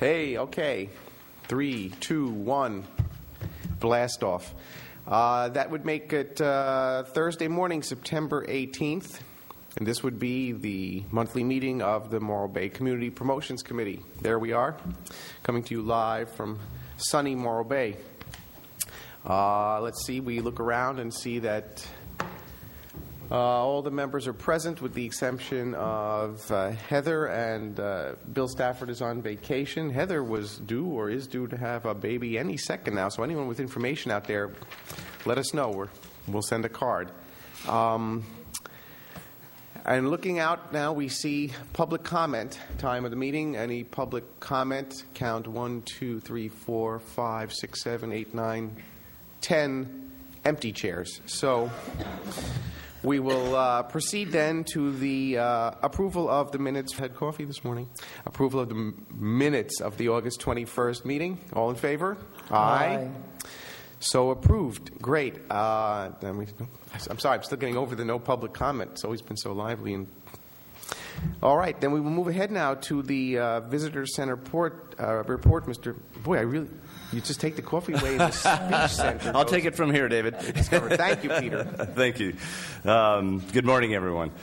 Hey, okay. 3, 2, 1. Blast off. That would make it Thursday morning, September 18th. And this would be the monthly meeting of the Morro Bay Community Promotions Committee. There we are, coming to you live from sunny Morro Bay. Let's see, we look around and see that all the members are present with the exception of Heather, and Bill Stafford is on vacation. Heather was due or is due to have a baby any second now, so anyone with information out there, let us know. We'll send a card. And looking out now, we see public comment time of the meeting. Any public comment? Count 1, 2, 3, 4, 5, 6, 7, 8, 9, 10 empty chairs. So we will proceed then to the approval of the minutes. Had coffee this morning. Approval of the minutes of the August 21st meeting. All in favor? Aye. So approved. Great. I'm sorry, I'm still getting over the no public comment. It's always been so lively. All right, then we will move ahead now to the Visitor Center report. Mr. Boy, you just take the coffee away in the speech center. I'll take it from here, David. Thank you, Peter. Thank you. Good morning, everyone.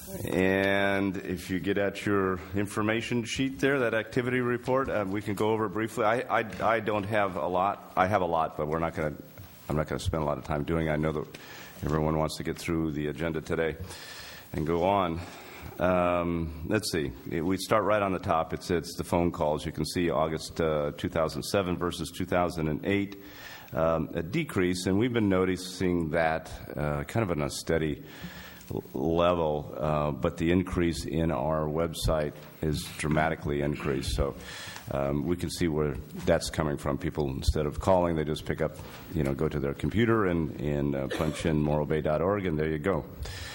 And if you get at your information sheet there, that activity report, we can go over it briefly. I don't have a lot. I have a lot, but I'm not going to spend a lot of time doing it. I know that everyone wants to get through the agenda today and go on. Let's see. We start right on the top. It's the phone calls. You can see August 2007 versus 2008, a decrease, and we've been noticing that kind of on a steady level, but the increase in our website is dramatically increased. So we can see where that's coming from. People, instead of calling, they just pick up, go to their computer and punch in morrobay.org, and there you go.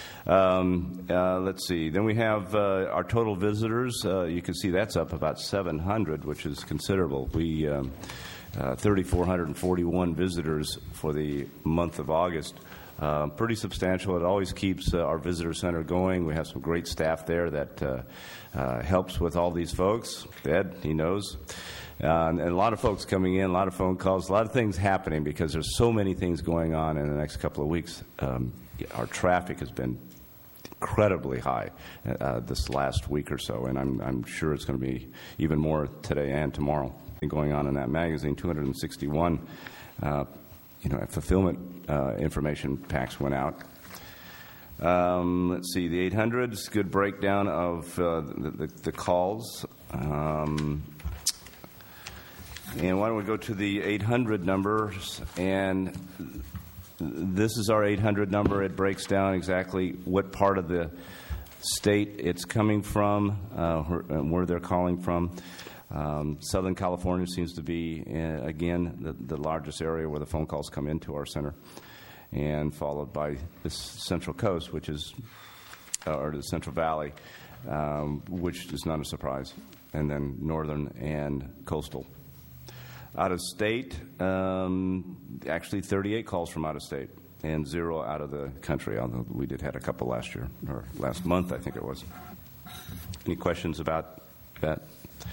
Let's see. Then we have our total visitors. You can see that's up about 700, which is considerable. We 3,441 visitors for the month of August. Pretty substantial. It always keeps our visitor center going. We have some great staff there that helps with all these folks. Ed, he knows. And a lot of folks coming in, a lot of phone calls, a lot of things happening because there's so many things going on in the next couple of weeks. Our traffic has been incredibly high this last week or so, and I'm sure it's going to be even more today and tomorrow. Going on in that magazine, 261 fulfillment information packs went out. Let's see, the 800s, good breakdown of the calls. And why don't we go to the 800 numbers, and this is our 800 number. It breaks down exactly what part of the state it's coming from, where they're calling from. Southern California seems to be, again, the largest area where the phone calls come into our center, and followed by the Central Coast, or the Central Valley, which is not a surprise, and then Northern and Coastal. Out of state, actually 38 calls from out of state and 0 out of the country, although we had a couple last year, or last month, I think it was. Any questions about that?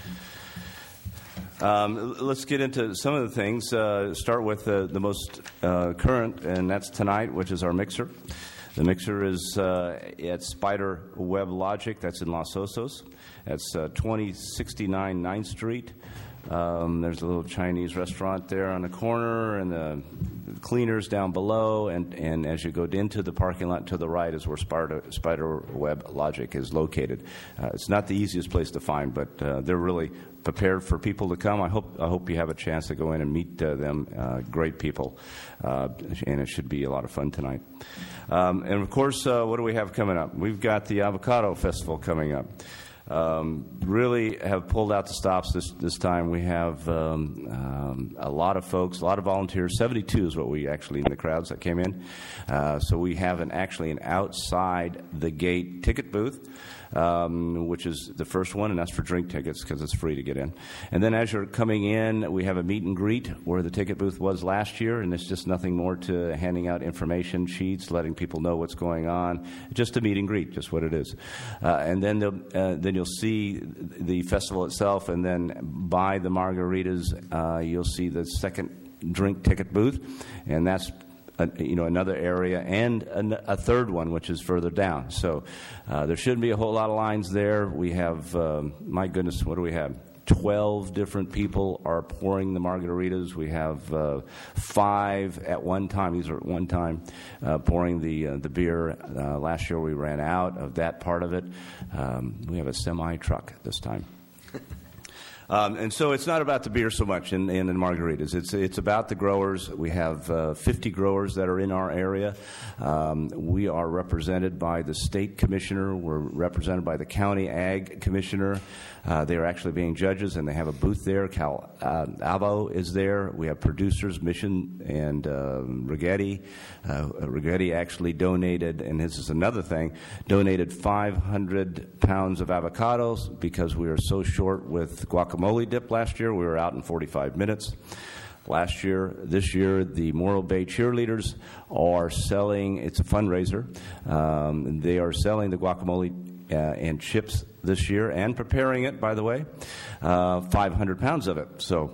Let's get into some of the things. Start with the most current, and that's tonight, which is our mixer. The mixer is at Spider Web Logic. That's in Los Osos. That's 2069 9th Street. There's a little Chinese restaurant there on the corner, and the cleaners down below, and as you go into the parking lot to the right is where Spider Web Logic is located. It's not the easiest place to find, but they're really prepared for people to come. I hope you have a chance to go in and meet them. Great people, and it should be a lot of fun tonight. And of course, what do we have coming up? We've got the Avocado Festival coming up. Really have pulled out the stops this time. We have a lot of folks, a lot of volunteers. 72 is what we actually in the crowds that came in. So we have actually an outside the gate ticket booth. which is the first one, and that's for drink tickets because it's free to get in. And then as you're coming in, we have a meet and greet where the ticket booth was last year, and it's just nothing more to handing out information sheets, letting people know what's going on. Just a meet and greet, just what it is. And then you'll see the festival itself, and then by the margaritas, you'll see the second drink ticket booth, and that's another area, and a third one, which is further down. So there shouldn't be a whole lot of lines there. We have, my goodness, what do we have? 12 different people are pouring the margaritas. We have 5 at one time. These are at one time pouring the beer. Last year we ran out of that part of it. We have a semi-truck this time. And so it's not about the beer so much in the margaritas. It's about the growers. We have 50 growers that are in our area. We are represented by the state commissioner. We're represented by the county ag commissioner. They are actually being judges, and they have a booth there. Cal Avo is there. We have producers, Mission and Rigetti. Rigetti actually donated, and this is another thing, donated 500 pounds of avocados because we were so short with guacamole dip last year. We were out in 45 minutes. This year, the Morro Bay cheerleaders are selling, it's a fundraiser, they are selling the guacamole and chips this year, and preparing it, by the way, 500 pounds of it. So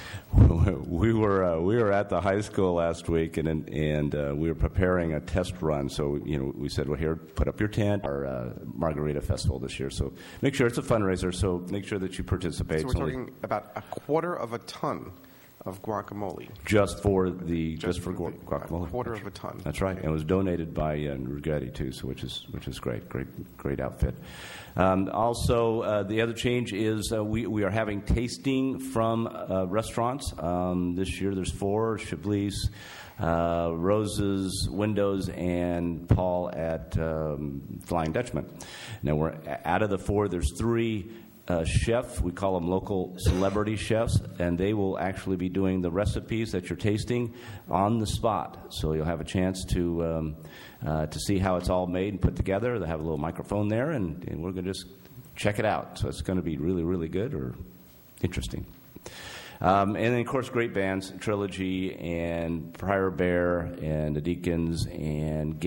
we were at the high school last week, and we were preparing a test run. So we said, well, here, put up your tent. Our Margarita Festival this year. So make sure it's a fundraiser. So make sure that you participate. So we're talking about a quarter of a ton of guacamole. Just for guacamole. A quarter of a ton. That's right. And it was donated by Rigetti too, so which is great. Great outfit. Also, the other change is we are having tasting from restaurants. This year there's 4: Chablis, Roses, Windows, and Paul at Flying Dutchman. Now we're out of the 4. There's 3 chefs. We call them local celebrity chefs, and they will actually be doing the recipes that you're tasting on the spot. So you'll have a chance to see how it's all made and put together. They have a little microphone there, and we're going to just check it out. So it's going to be really, really good or interesting. And then, of course, great bands, Trilogy and Prior Bear and the Deacons and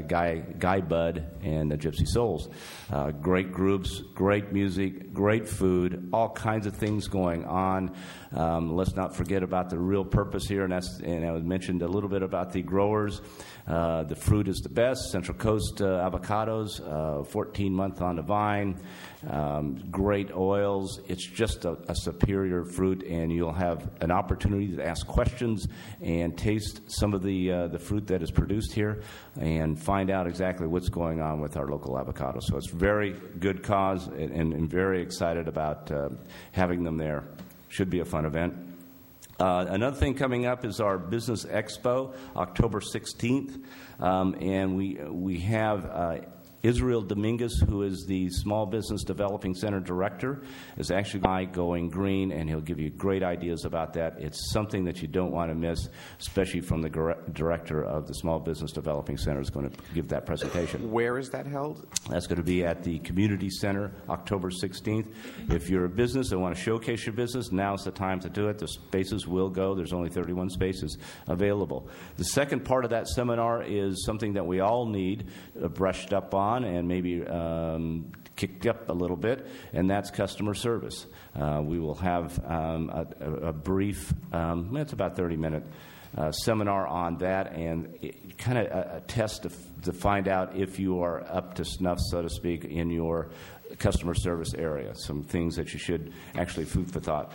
Guy Bud and the Gypsy Souls. Great groups, great music, great food, all kinds of things going on. Let's not forget about the real purpose here, and I mentioned a little bit about the growers. The fruit is the best. Central Coast avocados, 14-month on the vine, great oils. It's just a superior fruit, and you'll have an opportunity to ask questions and taste some of the fruit that is produced here and find out exactly what's going on with our local avocados. So it's a very good cause, and very excited about having them there. Should be a fun event. Another thing coming up is our Business Expo, October 16th, and we have Israel Dominguez, who is the Small Business Developing Center Director, is actually going green, and he'll give you great ideas about that. It's something that you don't want to miss, especially from the Director of the Small Business Developing Center is going to give that presentation. Where is that held? That's going to be at the Community Center, October 16th. If you're a business and want to showcase your business, now's the time to do it. The spaces will go. There's only 31 spaces available. The second part of that seminar is something that we all need brushed up on and maybe kicked up a little bit, and that's customer service. We will have a brief, it's about 30-minute seminar on that, and kind of a test to find out if you are up to snuff, so to speak, in your customer service area. Some things that you should actually food for thought.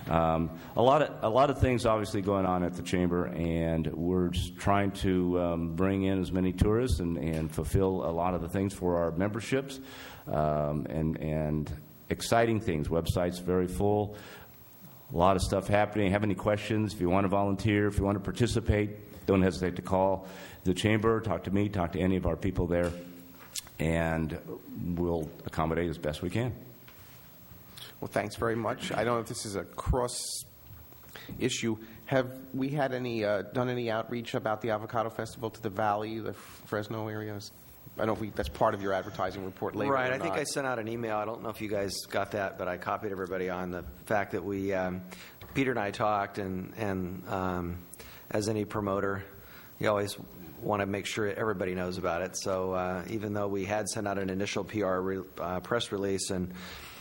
A lot of things obviously going on at the Chamber, and we're just trying to bring in as many tourists and fulfill a lot of the things for our memberships, and exciting things. Website's very full. A lot of stuff happening. Have any questions? If you want to volunteer, if you want to participate, don't hesitate to call the Chamber, talk to me, talk to any of our people there, and we'll accommodate as best we can. Well, thanks very much. I don't know if this is a cross issue. Have we had any done any outreach about the Avocado Festival to the Valley, the Fresno areas? I don't know if that's part of your advertising report later. Right. or I think not. I sent out an email. I don't know if you guys got that, but I copied everybody on the fact that we, Peter and I talked, and as any promoter, you always want to make sure everybody knows about it. So even though we had sent out an initial press release and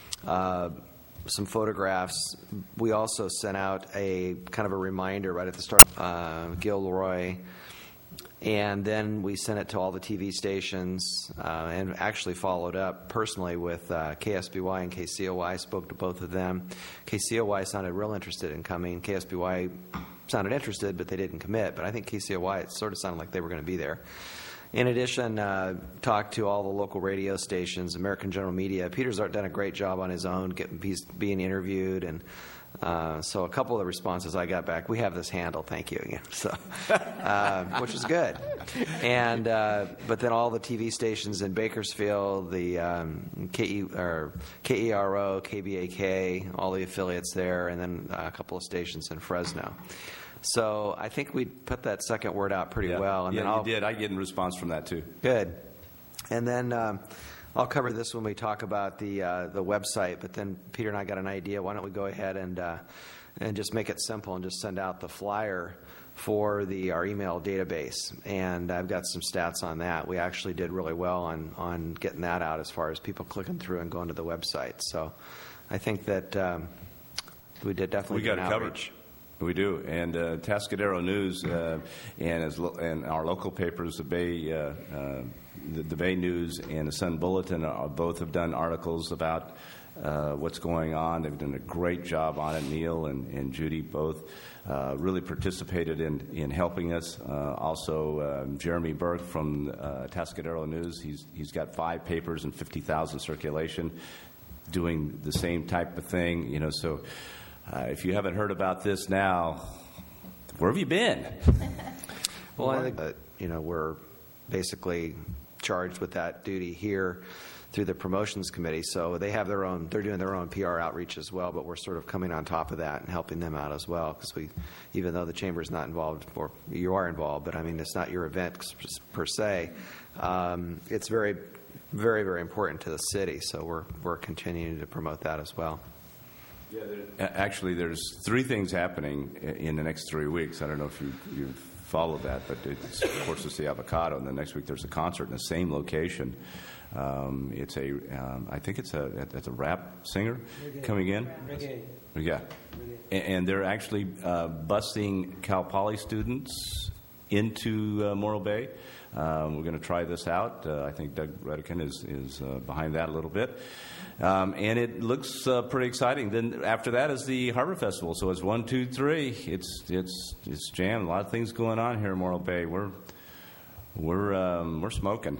some photographs, we also sent out a kind of a reminder right at the start. Gilroy. And then we sent it to all the TV stations and actually followed up personally with KSBY and KCOY. Spoke to both of them. KCOY sounded real interested in coming. KSBY sounded interested, but they didn't commit. But I think KCOY, it sort of sounded like they were going to be there. In addition, talked to all the local radio stations, American General Media. Peter's done a great job on his own, being interviewed, and so a couple of the responses I got back, we have this handled, thank you, so, which is good. And but then all the TV stations in Bakersfield, the KERO, KBAK, all the affiliates there, and then a couple of stations in Fresno. So I think we put that second word out pretty well. And yeah, then you did. I get a response from that too. Good. And then I'll cover this when we talk about the website. But then Peter and I got an idea. Why don't we go ahead and just make it simple and just send out the flyer for our email database. And I've got some stats on that. We actually did really well on getting that out as far as people clicking through and going to the website. So I think that we did definitely got an it covered. outreach. We do, and Tascadero News and our local papers, the Bay News and the Sun Bulletin, both have done articles about what's going on. They've done a great job on it. Neil and Judy both really participated in helping us. Also, Jeremy Burke from Tascadero News, he's got 5 papers and 50,000 circulation, doing the same type of thing. So. If you haven't heard about this now, where have you been? Well, I think that, we're basically charged with that duty here through the promotions committee. So they're doing their own PR outreach as well, but we're sort of coming on top of that and helping them out as well, because even though the chamber's not involved, or you are involved, but I mean, it's not your event per se, it's very, very, very important to the city. So we're continuing to promote that as well. Yeah, actually, there's 3 things happening in the next 3 weeks. I don't know if you've followed that, but it's, of course, it's the Avocado, and the next week there's a concert in the same location. I think it's a rap singer coming in. Reggae. Yeah, and they're actually busing Cal Poly students into Morro Bay. We're going to try this out. I think Doug Redican is behind that a little bit. And it looks pretty exciting. Then after that is the Harbor Festival. So it's 1, 2, 3. It's jammed. A lot of things going on here in Morro Bay. We're smoking.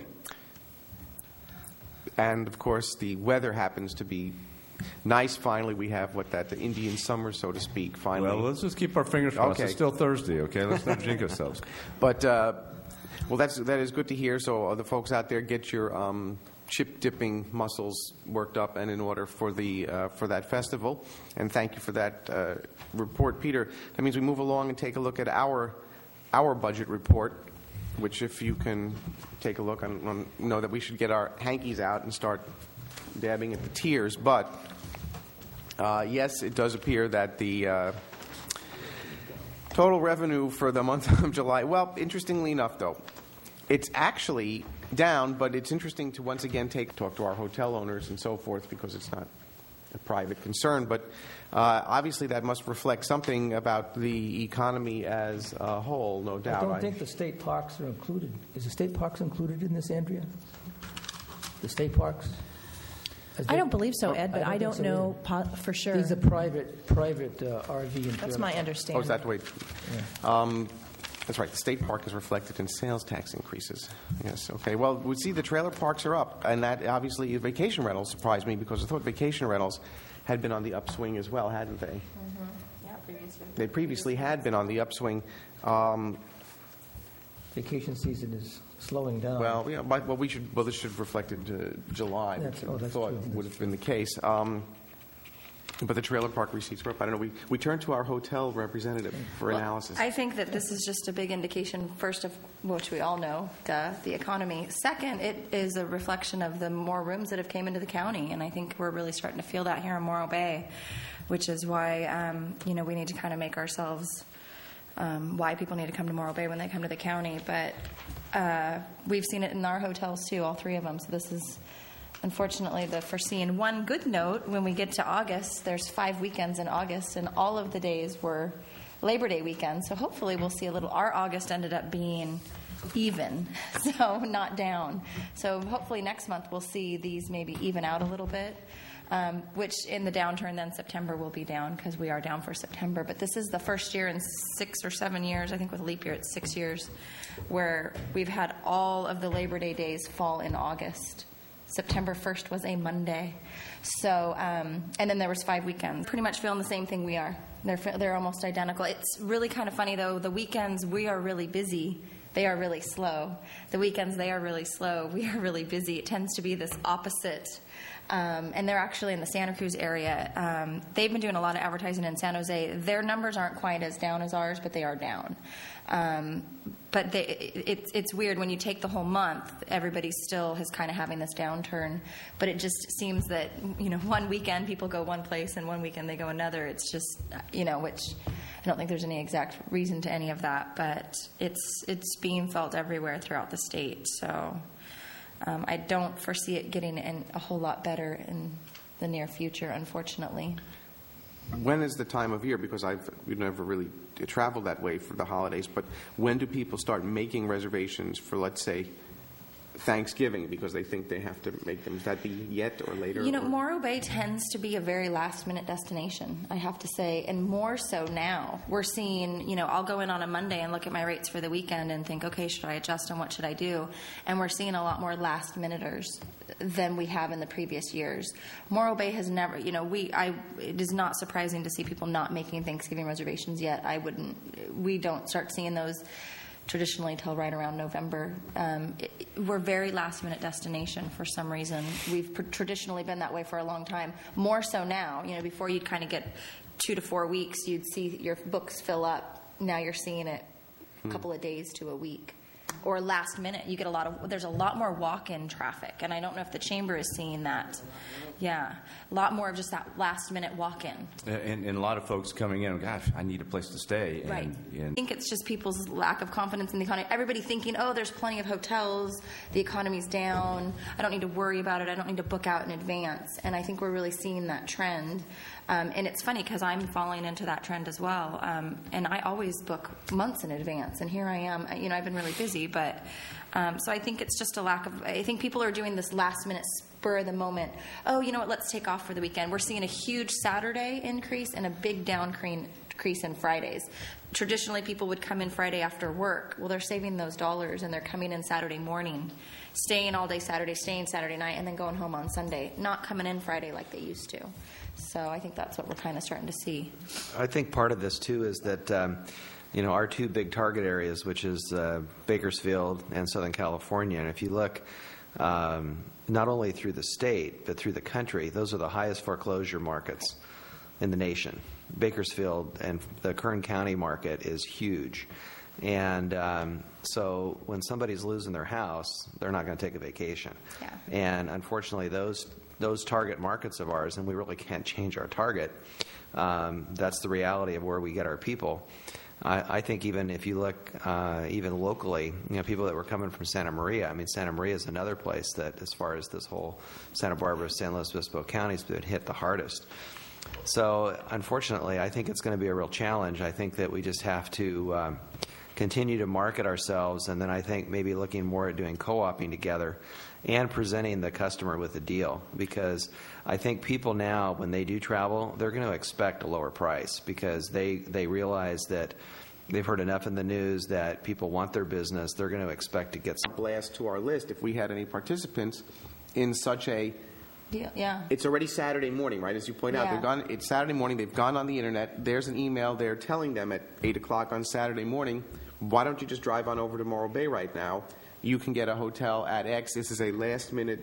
And of course, the weather happens to be nice. Finally, we have the Indian summer, so to speak. Finally, Well, let's just keep our fingers crossed. Okay. It's still Thursday, okay? Let's not jinx ourselves. But well, that is good to hear. So the folks out there, get your chip dipping muscles worked up and in order for that festival. And thank you for that report, Peter. That means we move along and take a look at our budget report, which, if you can take a look, I know that we should get our hankies out and start dabbing at the tears. But yes, it does appear that the total revenue for the month of July, well, interestingly enough, though, it's actually down, but it's interesting to once again talk to our hotel owners and so forth, because it's not a private concern. But obviously that must reflect something about the economy as a whole, no doubt. I don't think the state parks are included. Is the state parks included in this, Andrea? The state parks? I don't believe so, Ed, but I don't think know for sure. These are private RV and That's trailer my parks. understanding. Oh, is that the way? Yeah. That's right. The state park is reflected in sales tax increases. Yes. Okay. Well, we see the trailer parks are up, and that obviously vacation rentals surprised me, because I thought vacation rentals had been on the upswing as well, hadn't they? Mm-hmm. Yeah, previously. They previously had been on the upswing. Vacation season is slowing down. Well, yeah. This should reflect into July, which That's I thought true. would have been the case. But the trailer park receipts were up. I don't know. We turned to our hotel representative for analysis. I think that this is just a big indication, first of which we all know, the economy. Second, it is a reflection of the more rooms that have came into the county, and I think we're really starting to feel that here in Morro Bay, which is why we need to kind of make ourselves why people need to come to Morro Bay when they come to the county. But we've seen it in our hotels too, all three of them. So this is unfortunately the foreseen. One good note, when we get to August, there's 5 weekends in August, and all of the days were Labor Day weekend. So hopefully we'll see our August ended up being even, so not down. So hopefully next month we'll see these maybe even out a little bit, which in the downturn then September will be down because we are down for September. But this is the first year in 6 or 7 years, I think with leap year it's 6 years, where we've had all of the Labor Day days fall in August. September 1st was a Monday. So, and then there was 5 weekends. Pretty much feeling the same thing we are. They're almost identical. It's really kind of funny, though. The weekends, we are really busy. They are really slow. The weekends, they are really slow. We are really busy. It tends to be this opposite. And they're actually in the Santa Cruz area. They've been doing a lot of advertising in San Jose. Their numbers aren't quite as down as ours, but they are down. But it's weird when you take the whole month, everybody still is kind of having this downturn. But it just seems that, one weekend people go one place and one weekend they go another. It's just, which I don't think there's any exact reason to any of that, but it's being felt everywhere throughout the state. So I don't foresee it getting a whole lot better in the near future, unfortunately. When is the time of year? Because we've never really traveled that way for the holidays, but when do people start making reservations for, let's say, Thanksgiving because they think they have to make them? Is that be yet or later? Morro Bay tends to be a very last-minute destination, I have to say, and more so now. We're seeing, I'll go in on a Monday and look at my rates for the weekend and think, okay, should I adjust and what should I do? And we're seeing a lot more last-minuters than we have in the previous years. Morro Bay has never, it is not surprising to see people not making Thanksgiving reservations yet. We don't start seeing those traditionally till right around November. We're very last-minute destination for some reason. We've traditionally been that way for a long time. More so now. Before you'd kind of get 2 to 4 weeks, you'd see your books fill up. Now you're seeing it a couple of days to a week. Or last minute, you get there's a lot more walk-in traffic, and I don't know if the chamber is seeing that. Yeah, a lot more of just that last-minute walk-in. And a lot of folks coming in, gosh, I need a place to stay. Right. I think it's just people's lack of confidence in the economy. Everybody thinking, there's plenty of hotels, the economy's down, I don't need to worry about it, I don't need to book out in advance. And I think we're really seeing that trend. And it's funny because I'm falling into that trend as well. And I always book months in advance. And here I am. I've been really busy. But so I think it's just a lack of – I think people are doing this last-minute spur of the moment. Oh, you know what, let's take off for the weekend. We're seeing a huge Saturday increase and a big increase in Fridays. Traditionally, people would come in Friday after work. Well, they're saving those dollars, and they're coming in Saturday morning, staying all day Saturday, staying Saturday night, and then going home on Sunday, not coming in Friday like they used to. So I think that's what we're kind of starting to see. I think part of this, too, is that, our 2 big target areas, which is Bakersfield and Southern California, and if you look not only through the state but through the country, those are the highest foreclosure markets in the nation. Bakersfield and the Kern County market is huge. And so when somebody's losing their house, they're not going to take a vacation. Yeah. And unfortunately, those target markets of ours, and we really can't change our target, that's the reality of where we get our people. I think even if you look even locally, people that were coming from Santa Maria, Santa Maria is another place that, as far as this whole Santa Barbara, San Luis Obispo counties, been hit the hardest. So unfortunately, I think it's going to be a real challenge. I think that we just have to continue to market ourselves, and then I think maybe looking more at doing co-oping together and presenting the customer with a deal, because I think people now, when they do travel, they're going to expect a lower price because they realize that they've heard enough in the news that people want their business. They're going to expect to get some blast to our list if we had any participants in such a Yeah. It's already Saturday morning, right? As you point out, it's Saturday morning. They've gone on the internet. There's an email there telling them at 8 o'clock on Saturday morning, why don't you just drive on over to Morro Bay right now? You can get a hotel at X. This is a last-minute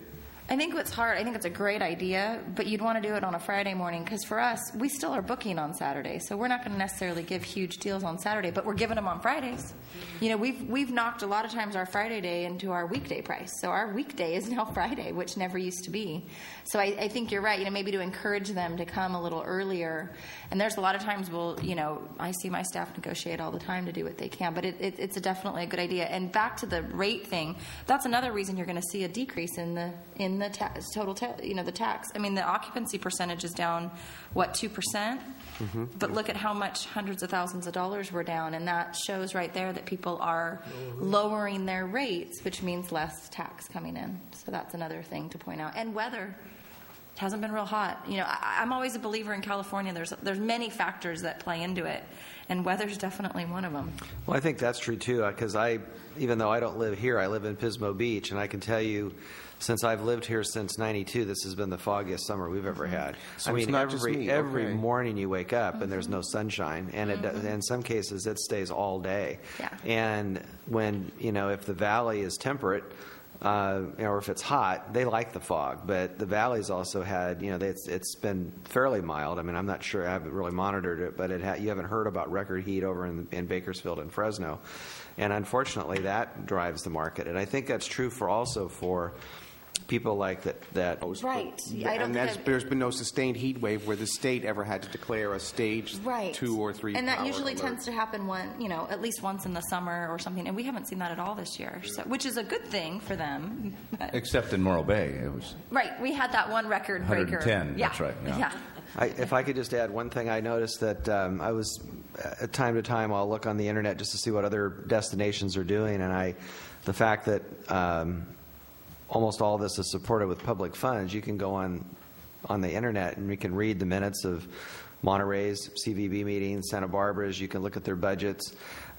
I think what's hard, I think it's a great idea, but you'd want to do it on a Friday morning because for us, we still are booking on Saturday. So we're not going to necessarily give huge deals on Saturday, but we're giving them on Fridays. You know, we've knocked a lot of times our Friday day into our weekday price. So our weekday is now Friday, which never used to be. So I think you're right, you know, maybe to encourage them to come a little earlier. And there's a lot of times I see my staff negotiate all the time to do what they can, but it's definitely a good idea. And back to the rate thing, that's another reason you're going to see a decrease in the total the tax. I mean, the occupancy percentage is down, 2%? Mm-hmm. But look at how much hundreds of thousands of dollars were down, and that shows right there that people are lowering their rates, which means less tax coming in. So that's another thing to point out. And weather. It hasn't been real hot. You know, I'm always a believer in California. There's many factors that play into it, and weather's definitely one of them. Well, I think that's true too, because even though I don't live here, I live in Pismo Beach, and I can tell you, since I've lived here since '92, this has been the foggiest summer we've ever had. So I mean, it's not just me. every Okay. morning you wake up and there's no sunshine, and in some cases it stays all day. Yeah. And when if the valley is temperate. Or if it's hot, they like the fog. But the valley's also had, it's been fairly mild. I mean, I'm not sure, I haven't really monitored it, but you haven't heard about record heat over in Bakersfield and Fresno. And unfortunately, that drives the market. And I think that's true for people like that. Right. There's been no sustained heat wave where the state ever had to declare a stage 2 or 3 and that power usually alert. tends to happen at least once in the summer or something, and we haven't seen that at all this year, which is a good thing for them. Except in Morro Bay, it was Right, we had that one record breaker. 110, that's right, yeah. If I could just add one thing, I noticed that I was, time to time, I'll look on the internet just to see what other destinations are doing, and the fact that almost all of this is supported with public funds, you can go on the internet and we can read the minutes of Monterey's CVB meetings, Santa Barbara's. You can look at their budgets.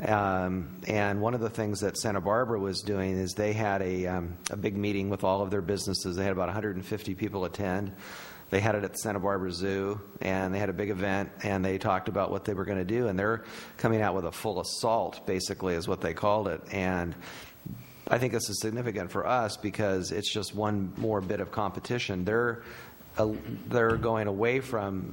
And one of the things that Santa Barbara was doing is they had a big meeting with all of their businesses. They had about 150 people attend. They had it at the Santa Barbara Zoo, and they had a big event, and they talked about what they were going to do. And they're coming out with a full assault, basically, is what they called it. And I think this is significant for us because it's just one more bit of competition. They're going away from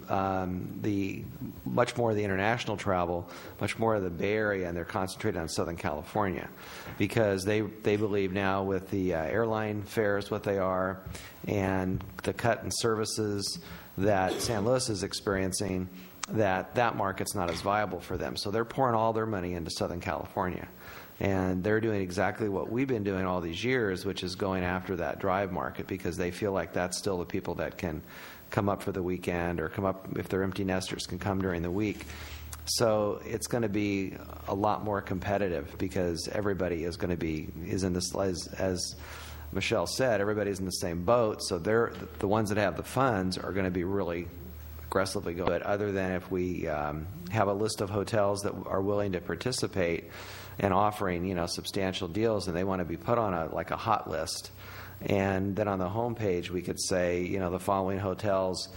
much more of the international travel, much more of the Bay Area, and they're concentrated on Southern California because they believe now with the airline fares what they are and the cut in services that San Luis is experiencing, that market's not as viable for them. So they're pouring all their money into Southern California. And they're doing exactly what we've been doing all these years, which is going after that drive market because they feel like that's still the people that can come up for the weekend or come up, if they're empty nesters, can come during the week. So it's going to be a lot more competitive because everybody is in this, as Michelle said, everybody's in the same boat. So the ones that have the funds are going to be really aggressively going. But other than if we have a list of hotels that are willing to participate and offering, substantial deals, and they want to be put on a hot list. And then on the homepage, we could say, the following hotels,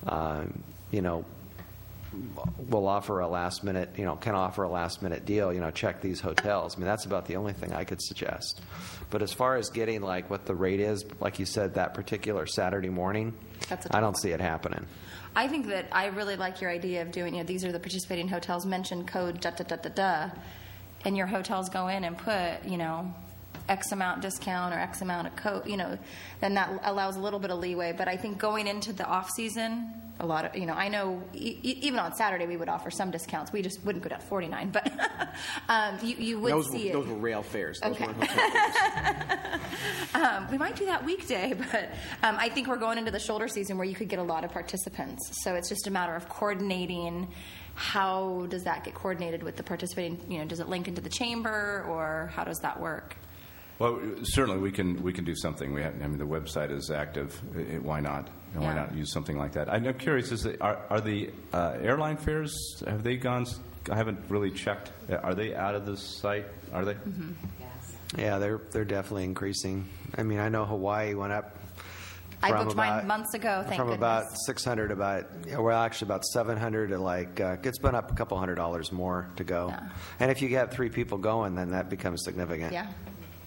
will offer a last minute, can offer a last minute deal, check these hotels. I mean, that's about the only thing I could suggest. But as far as getting what the rate is, like you said, that particular Saturday morning, I don't see it happening. I think that I really like your idea of doing, these are the participating hotels, mention code da-da-da-da-da, and your hotels go in and put, X amount discount or X amount of code, then that allows a little bit of leeway. But I think going into the off season, a lot of, I know even on Saturday we would offer some discounts. We just wouldn't go down to $49, but you would see it. Those were rail fares. Those Okay. weren't hotel fares. We might do that weekday, but I think we're going into the shoulder season where you could get a lot of participants. So it's just a matter of coordinating. How does that get coordinated with the participating? Does it link into the chamber, or how does that work? Well, certainly we can do something. The website is active. Why not? Why Yeah. not use something like that? I'm curious. Are the airline fares? Have they gone? I haven't really checked. Are they out of the site? Are they? Mm-hmm. Yeah, they're definitely increasing. I mean, I know Hawaii went up. I booked mine months ago. Thank from goodness. about $600 about $700 to it's been up a couple $100 more to go. Yeah. And if you get 3 people going, then that becomes significant. Yeah.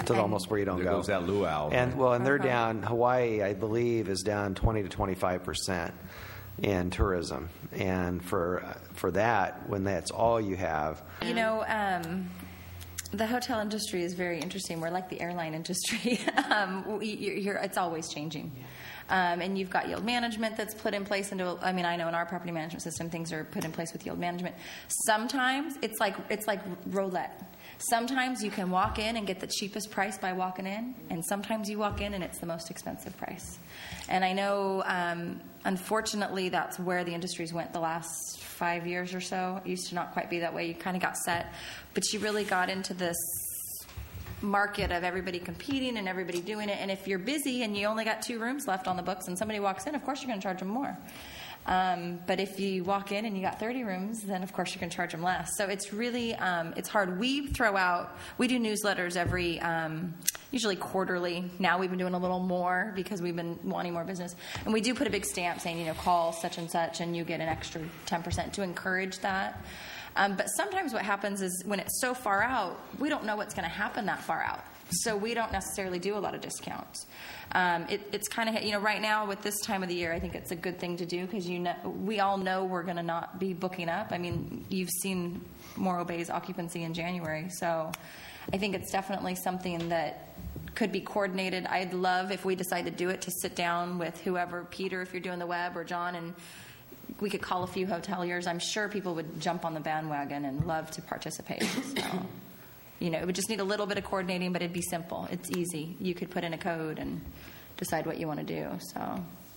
to almost where you don't There go. goes that luau. And they're down. Hawaii, I believe, is down 20 to 25% in tourism, and for that, when that's all you have. You know, the hotel industry is very interesting. We're like the airline industry. It's always changing. And you've got yield management that's put in place I know in our property management system, things are put in place with yield management. Sometimes it's like roulette. Sometimes you can walk in and get the cheapest price by walking in, and sometimes you walk in and it's the most expensive price. And I know, unfortunately, that's where the industries went the last 5 years or so. It used to not quite be that way. You kind of got set, but you really got into this market of everybody competing and everybody doing it. And if you're busy and you only got 2 rooms left on the books and somebody walks in, of course you're going to charge them more. But if you walk in and you got 30 rooms, then of course you can charge them less. So it's really, it's hard. We do newsletters every, usually quarterly. Now we've been doing a little more because we've been wanting more business. And we do put a big stamp saying, call such and such and you get an extra 10% to encourage that. But sometimes what happens is when it's so far out, we don't know what's going to happen that far out. So we don't necessarily do a lot of discounts. It's kind of, right now with this time of the year, I think it's a good thing to do because, we all know we're going to not be booking up. I mean, you've seen Morro Bay's occupancy in January. So I think it's definitely something that could be coordinated. I'd love if we decide to do it to sit down with whoever, Peter, if you're doing the web, or John, and we could call a few hoteliers. I'm sure people would jump on the bandwagon and love to participate. So, it would just need a little bit of coordinating, but it'd be simple. It's easy. You could put in a code and decide what you want to do. So,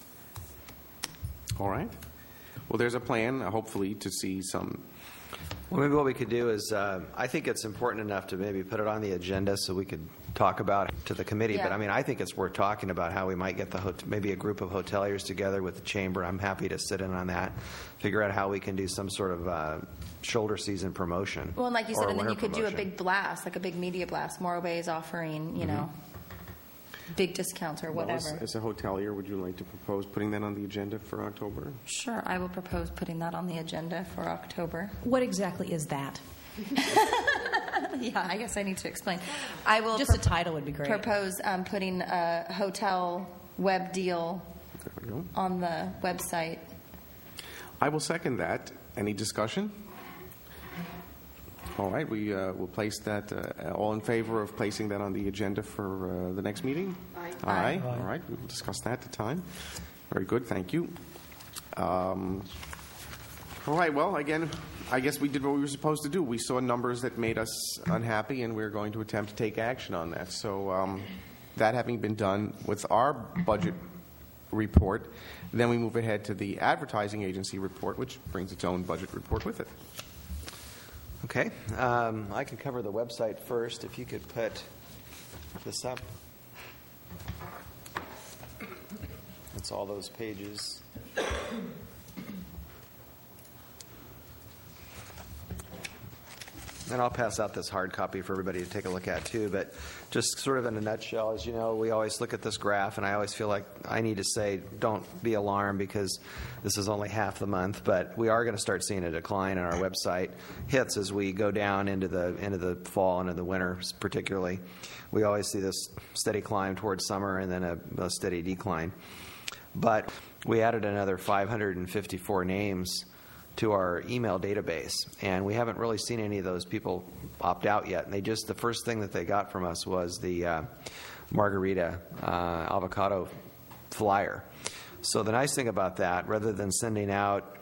All right. Well, there's a plan, hopefully, to see some. Well, maybe what we could do is, I think it's important enough to maybe put it on the agenda so we could talk about it to the committee. Yeah. But I think it's worth talking about how we might get maybe a group of hoteliers together with the chamber. I'm happy to sit in on that, figure out how we can do some sort of shoulder season promotion. well, and like you said, and then you could do a promotion. big blast, like a big media blast. Morro Bay is offering, big discounts or Well, whatever. as a hotelier, would you like to propose putting that on the agenda for October? Sure, I will propose putting that on the agenda for October. What exactly is that? Yeah, I guess I need to explain. I will Just a title would be great. propose putting a hotel web deal There we go. on the website. I will second that. Any discussion? All right, we will place that. All in favor of placing that on the agenda for the next meeting? Aye. Aye. All right, we will discuss that at the time. Very good, thank you. All right, well, again, I guess we did what we were supposed to do. We saw numbers that made us unhappy, and we're going to attempt to take action on that. So that having been done with our budget report, then we move ahead to the advertising agency report, which brings its own budget report with it. Okay. I can cover the website first. If you could put this up. That's all those pages. And I'll pass out this hard copy for everybody to take a look at, too. But just sort of in a nutshell, as you know, we always look at this graph, and I always feel like I need to say don't be alarmed because this is only half the month. But we are going to start seeing a decline in our website hits as we go down into the fall and into the winter, particularly. We always see this steady climb towards summer and then a steady decline. But we added another 554 names to our email database, and we haven't really seen any of those people opt out yet. And the first thing that they got from us was the margarita avocado flyer. So the nice thing about that, rather than sending out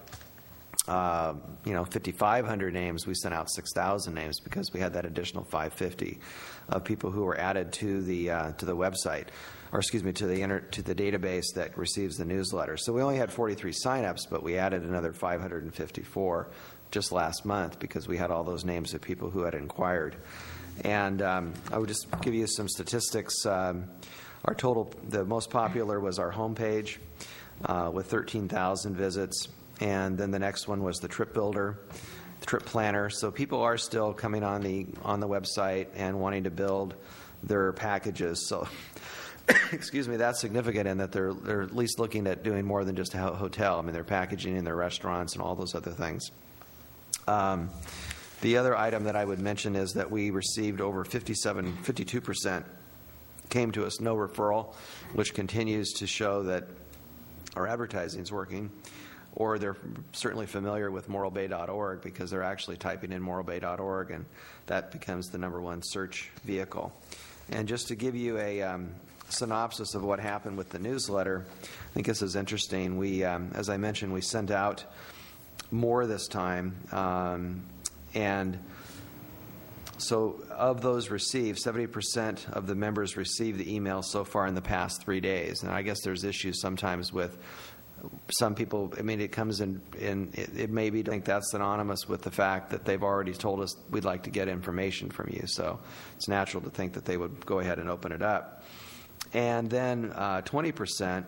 5,500 names, we sent out 6,000 names because we had that additional 550 of people who were added to the website, or excuse me, to the database that receives the newsletter. So we only had 43 signups, but we added another 554 just last month because we had all those names of people who had inquired. And I would just give you some statistics. The most popular was our homepage with 13,000 visits. And then the next one was the Trip Builder, the Trip Planner. So people are still coming on the website and wanting to build their packages. So, excuse me, that's significant in that they're at least looking at doing more than just a hotel. I mean, they're packaging in their restaurants and all those other things. The other item that I would mention is that we received over 52% came to us no referral, which continues to show that our advertising is working, or they're certainly familiar with moralbay.org because they're actually typing in moralbay.org, and that becomes the #1 search vehicle. And just to give you a synopsis of what happened with the newsletter, I think this is interesting. We, as I mentioned, we sent out more this time, and so of those received, 70% of the members received the email so far in the past 3 days. And I guess there's issues sometimes with some people. I mean, it comes in it may be, I think that's synonymous with the fact that they've already told us we'd like to get information from you. So it's natural to think that they would go ahead and open it up. And then 20%,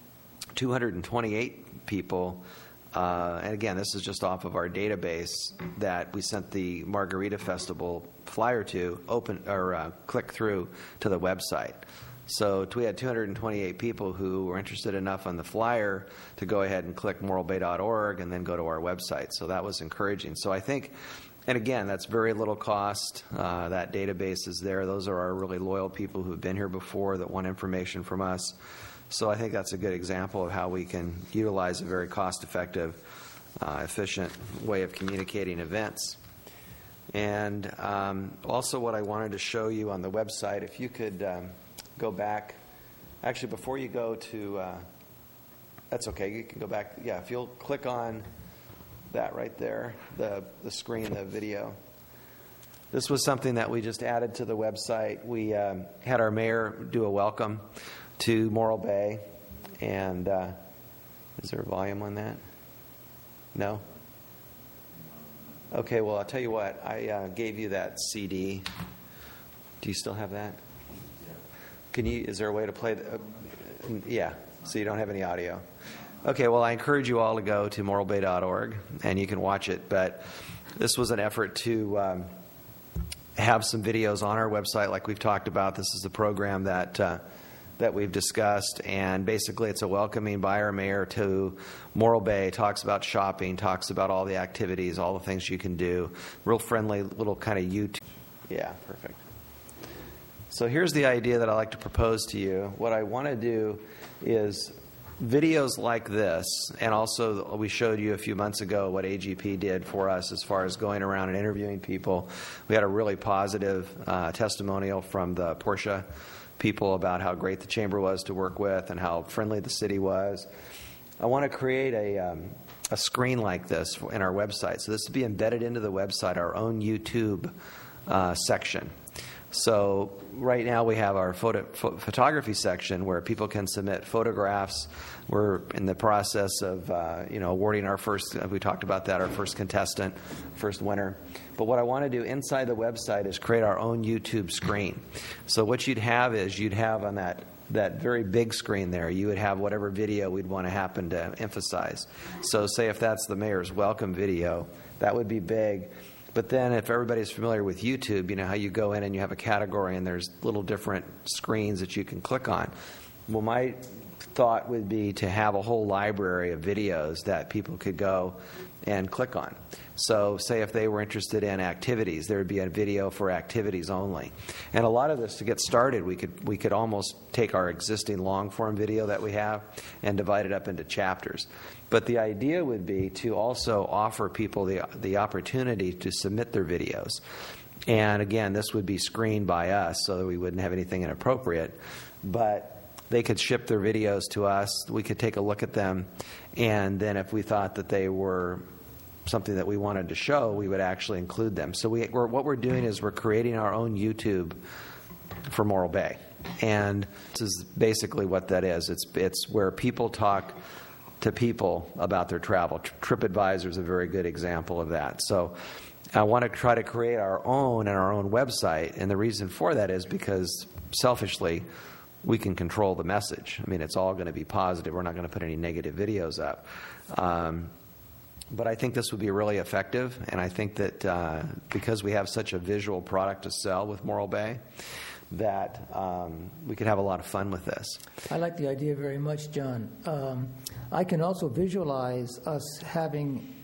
228 people, and again, this is just off of our database that we sent the Margarita Festival flyer to, click through to the website. So we had 228 people who were interested enough on the flyer to go ahead and click moralbay.org and then go to our website. So that was encouraging. So I think, and again, that's very little cost. That database is there. Those are our really loyal people who have been here before that want information from us. So I think that's a good example of how we can utilize a very cost-effective, efficient way of communicating events. And also what I wanted to show you on the website, if you could go back. Actually, before you go to, that's okay, you can go back. Yeah, if you'll click on that right there, the screen, the video. This was something that we just added to the website. We had our mayor do a welcome to Morro Bay, and is there a volume on that? No? Okay, well, I'll tell you what. I gave you that CD. Do you still have that? Can you? Is there a way to play? Yeah, so you don't have any audio. Okay, well, I encourage you all to go to moralbay.org, and you can watch it. But this was an effort to have some videos on our website like we've talked about. This is a program that we've discussed, and basically it's a welcoming by our mayor to Morro Bay, talks about shopping, talks about all the activities, all the things you can do. Real friendly little kind of YouTube. Yeah, perfect. So here's the idea that I like to propose to you. What I want to do is videos like this, and also we showed you a few months ago what AGP did for us as far as going around and interviewing people. We had a really positive testimonial from the Porsche people about how great the chamber was to work with and how friendly the city was. I want to create a screen like this in our website. So this would be embedded into the website, our own YouTube section. So right now we have our photography section where people can submit photographs. We're in the process of awarding our first, we talked about that, our first contestant, first winner. But what I want to do inside the website is create our own YouTube screen. So what you'd have is you'd have on that very big screen there, you would have whatever video we'd want to happen to emphasize. So say if that's the mayor's welcome video, that would be big. But then if everybody's familiar with YouTube, you know how you go in and you have a category and there's little different screens that you can click on. Well, my thought would be to have a whole library of videos that people could go and click on. So say if they were interested in activities, there would be a video for activities only. And a lot of this, to get started, we could almost take our existing long-form video that we have and divide it up into chapters. But the idea would be to also offer people the opportunity to submit their videos. And again, this would be screened by us so that we wouldn't have anything inappropriate. But they could ship their videos to us. We could take a look at them. And then if we thought that they were something that we wanted to show, we would actually include them. So what we're doing is we're creating our own YouTube for Morro Bay. And this is basically what that is. It's where people talk to people about their travel. TripAdvisor is a very good example of that. So I want to try to create our own and our own website. And the reason for that is because selfishly, we can control the message. I mean, it's all going to be positive. We're not going to put any negative videos up. But I think this would be really effective, and I think that because we have such a visual product to sell with Morro Bay, that we could have a lot of fun with this. I like the idea very much, John. I can also visualize us having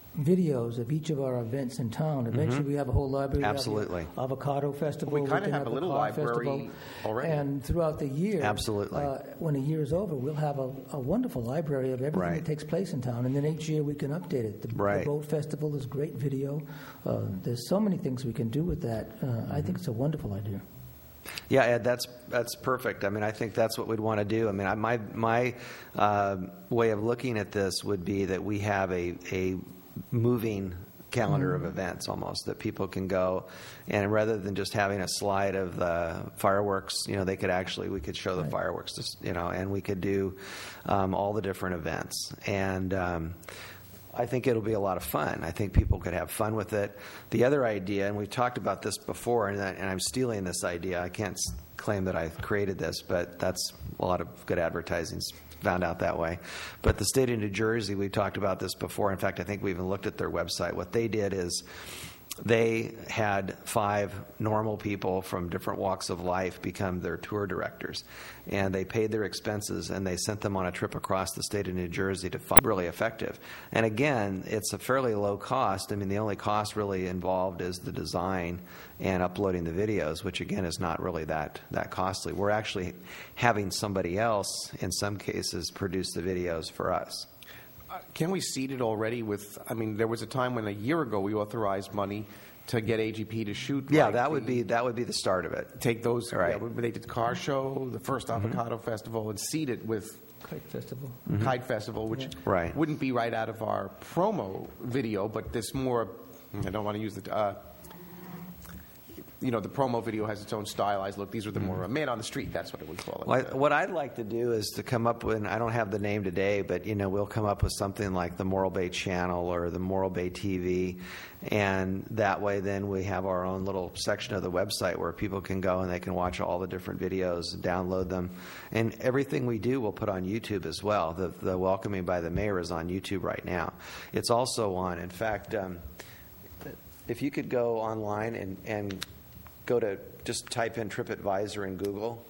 videos of each of our events in town. Eventually, we have a whole library. Absolutely. We have the Avocado Festival. We kinda can have a little car library festival. already. And throughout the year, Absolutely. when a year is over, we'll have a wonderful library of everything Right. that takes place in town. And then each year we can update it. The Right. Boat Festival is great video. There's so many things we can do with that. I think it's a wonderful idea. Yeah, Ed, that's perfect. I mean, I think that's what we'd want to do. I mean, my way of looking at this would be that we have a moving calendar of events almost that people can go, and rather than just having a slide of the fireworks, we could show the fireworks, and we could do all the different events. And I think it'll be a lot of fun. I think people could have fun with it. The other idea, and we've talked about this before, and I'm stealing this idea. I can't claim that I created this, but that's a lot of good advertising's found out that way. But the state of New Jersey, we've talked about this before. In fact, I think we even looked at their website. What they did is they had 5 normal people from different walks of life become their tour directors. And they paid their expenses, and they sent them on a trip across the state of New Jersey to find really effective. And again, it's a fairly low cost. I mean, the only cost really involved is the design and uploading the videos, which again is not really that costly. We're actually having somebody else, in some cases, produce the videos for us. Can we seed it already with, there was a time when a year ago we authorized money to get AGP to shoot. Yeah, like that would be the start of it. Take those, Right. they did the car show, the first Avocado Festival, and seed it with Kite Festival. Kite Festival, which Right. wouldn't be right out of our promo video, but this more, I don't want to use the the promo video has its own stylized look. These are the more man on the street. That's what I would call it. Well, what I'd like to do is to come up with, and I don't have the name today, but we'll come up with something like the Morro Bay Channel or the Morro Bay TV, and that way then we have our own little section of the website where people can go and they can watch all the different videos, download them, and everything we do we'll put on YouTube as well. The Welcoming by the Mayor is on YouTube right now. It's also on, in fact, if you could go online and go to, just type in TripAdvisor in Google.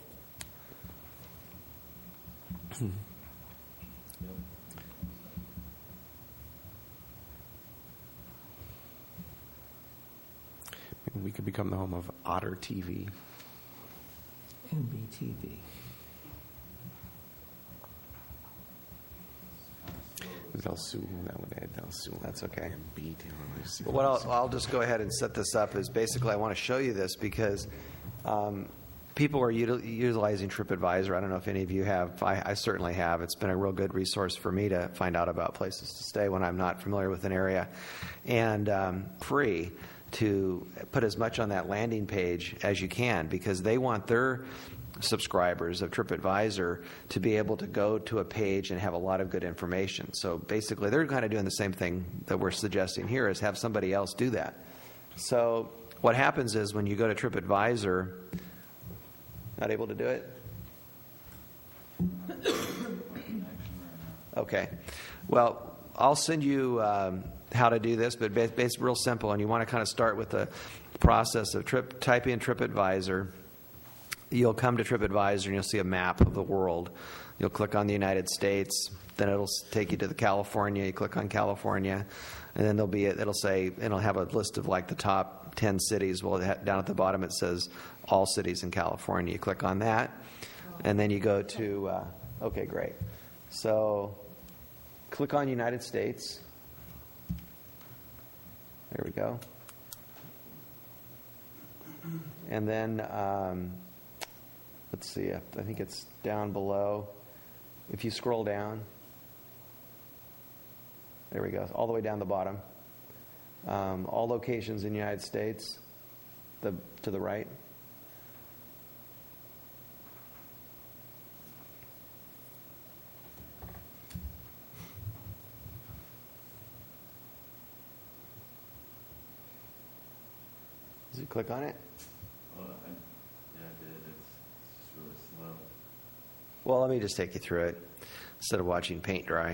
We could become the home of Otter TV. NBTV. They'll sue. That would add. They'll sue. That's okay. NBT. Well, what I'll just go ahead and set this up is basically I want to show you this because people are utilizing TripAdvisor. I don't know if any of you have. I certainly have. It's been a real good resource for me to find out about places to stay when I'm not familiar with an area, and free to put as much on that landing page as you can because they want their subscribers of TripAdvisor to be able to go to a page and have a lot of good information. So basically, they're kind of doing the same thing that we're suggesting here is have somebody else do that. So what happens is when you go to TripAdvisor, not able to do it? Okay. Well, I'll send you how to do this, but it's real simple, and you want to kind of start with the process of type in TripAdvisor. You'll come to TripAdvisor and you'll see a map of the world. You'll click on the United States, then it'll take you to California. You click on California, and then it'll have a list of like the top 10 cities. Well, down at the bottom it says all cities in California. You click on that, and then you go to, okay, great. So click on United States. There we go. And then, let's see, I think it's down below. If you scroll down, there we go, all the way down the bottom. All locations in the United States, to the right. Does it click on it? Well, let me just take you through it instead of watching paint dry.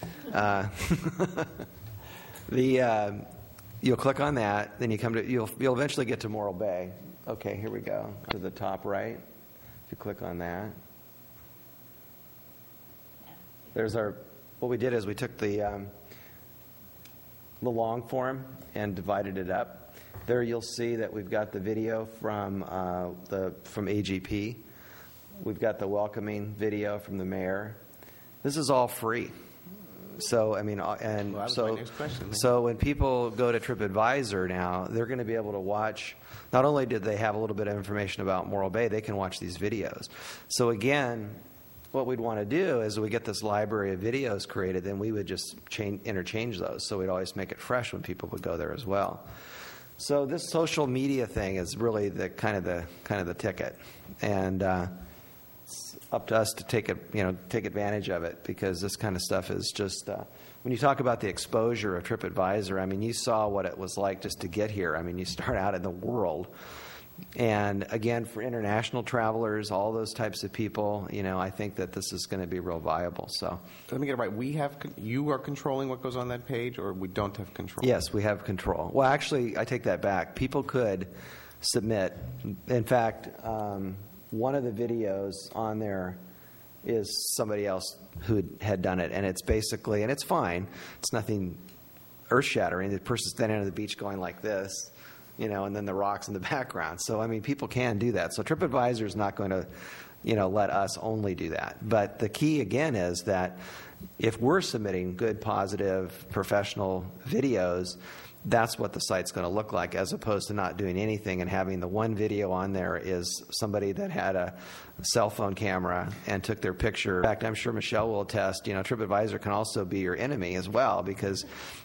You'll click on that, then you'll eventually get to Morro Bay. Okay, here we go to the top right. If you click on that, there's what we did is we took the the long form and divided it up. There you'll see that we've got the video from AGP. We've got the welcoming video from the mayor. This is all free. So, I mean, and Well, that was my next question. so when people go to TripAdvisor now, they're going to be able to watch, not only did they have a little bit of information about Morro Bay, they can watch these videos. So again, what we'd want to do is we get this library of videos created, then we would just interchange those. So we'd always make it fresh when people would go there as well. So this social media thing is really the kind of the ticket, and it's up to us to take advantage of it, because this kind of stuff is just when you talk about the exposure of TripAdvisor. I mean, you saw what it was like just to get here. I mean, you start out in the world. And again, for international travelers, all those types of people, I think that this is going to be real viable. So, Let me get it right. You are controlling what goes on that page, or we don't have control? yes, we have control. Well, actually, I take that back. People could submit. In fact, one of the videos on there is somebody else who had done it, and it's basically, and it's fine. It's nothing earth-shattering. The person's standing on the beach going like this, and then the rocks in the background. So, I mean, people can do that. So TripAdvisor is not going to, let us only do that. But the key, again, is that if we're submitting good, positive, professional videos, that's what the site's going to look like, as opposed to not doing anything and having the one video on there is somebody that had a cell phone camera and took their picture. In fact, I'm sure Michelle will attest, TripAdvisor can also be your enemy as well, because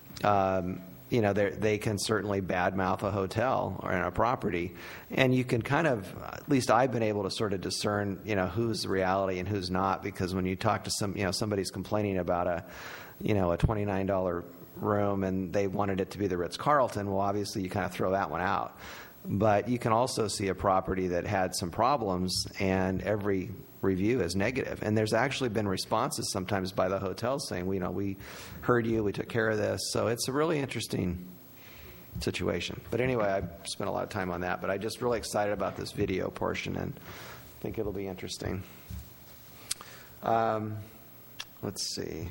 they can certainly badmouth a hotel or a property, and you can kind of, at least I've been able to sort of discern, who's the reality and who's not, because when you talk to somebody's complaining about a $29 room and they wanted it to be the Ritz-Carlton, well, obviously you kind of throw that one out. But you can also see a property that had some problems and every review is negative. And there's actually been responses sometimes by the hotels saying, we heard you, we took care of this. So it's a really interesting situation. But anyway, I spent a lot of time on that, but I'm just really excited about this video portion and think it'll be interesting. Let's see.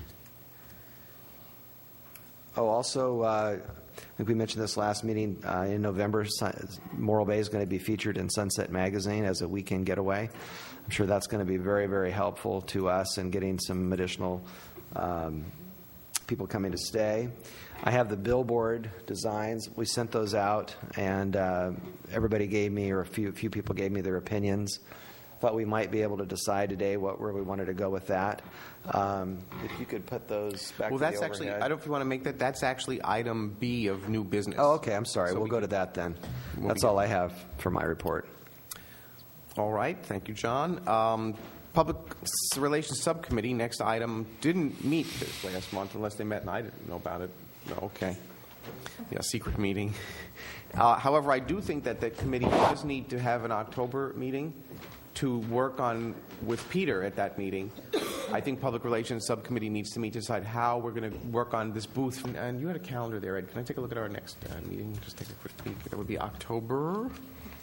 Oh, also, I think we mentioned this last meeting, in November, Morro Bay is going to be featured in Sunset Magazine as a weekend getaway. I'm sure that's going to be very, very helpful to us in getting some additional people coming to stay. I have the billboard designs. We sent those out, and everybody gave me, or a few people gave me their opinions. Thought we might be able to decide today where we wanted to go with that. If you could put those back to the overhead. Well, that's actually, I don't know if you want to make that, that's actually item B of new business. Oh, okay, I'm sorry. So We'll go to that then. That's all I have for my report. All right, thank you, John. Public Relations Subcommittee, next item, didn't meet this last month unless they met and I didn't know about it. No, okay. Yeah, secret meeting. However, I do think that the committee does need to have an October meeting to work on with Peter at that meeting. I think Public Relations Subcommittee needs to meet to decide how we're going to work on this booth. And you had a calendar there, Ed. Can I take a look at our next meeting? Just take a quick peek. That would be October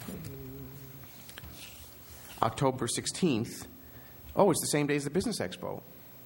16th. Oh, it's the same day as the Business Expo.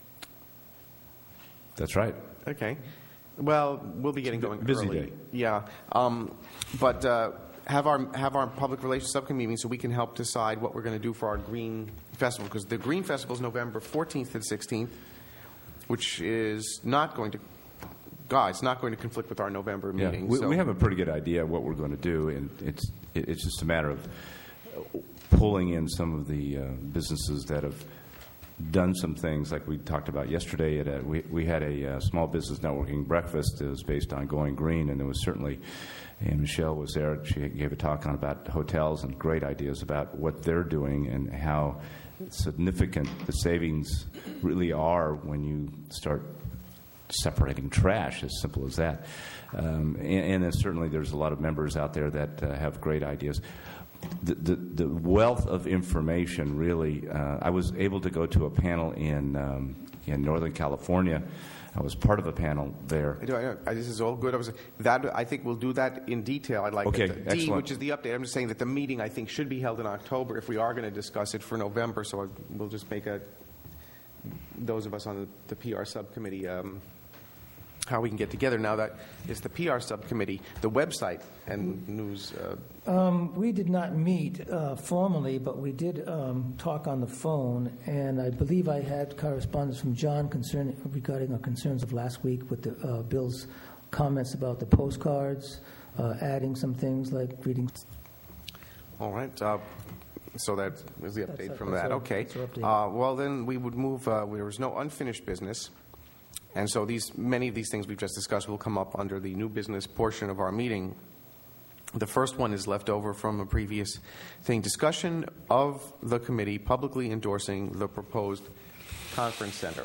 That's right. Okay. Well, we'll be getting going busy early. day. Yeah. But have our Public Relations Subcommittee meeting so we can help decide what we're going to do for our Green Festival, because the Green Festival is November 14th and 16th, which is not going to, it's not going to conflict with our November meeting. Yeah, we have a pretty good idea of what we're going to do, and it's just a matter of pulling in some of the businesses that have done some things like we talked about yesterday. We had a small business networking breakfast that was based on going green, and there was certainly, and Michelle was there, she gave a talk on about hotels and great ideas about what they're doing and how significant the savings really are when you start separating trash, as simple as that. And then certainly there's a lot of members out there that have great ideas. The wealth of information really, I was able to go to a panel in Northern California. I was part of a panel there. This is all good. I think we'll do that in detail. I'd like okay, D, excellent. which is the update. I'm just saying that the meeting, I think, should be held in October if we are going to discuss it for November. So we'll just make those of us on the PR subcommittee have how we can get together. Now that is the PR subcommittee, the website and news. We did not meet formally, but we did talk on the phone, and I believe I had correspondence from John regarding our concerns of last week with the Bill's comments about the postcards, adding some things like reading. All right. So that is the update from that. Okay. That's our update. Well, then we would move. There was no unfinished business. And so many of these things we've just discussed will come up under the new business portion of our meeting. The first one is left over from a previous thing. Discussion of the committee publicly endorsing the proposed conference center.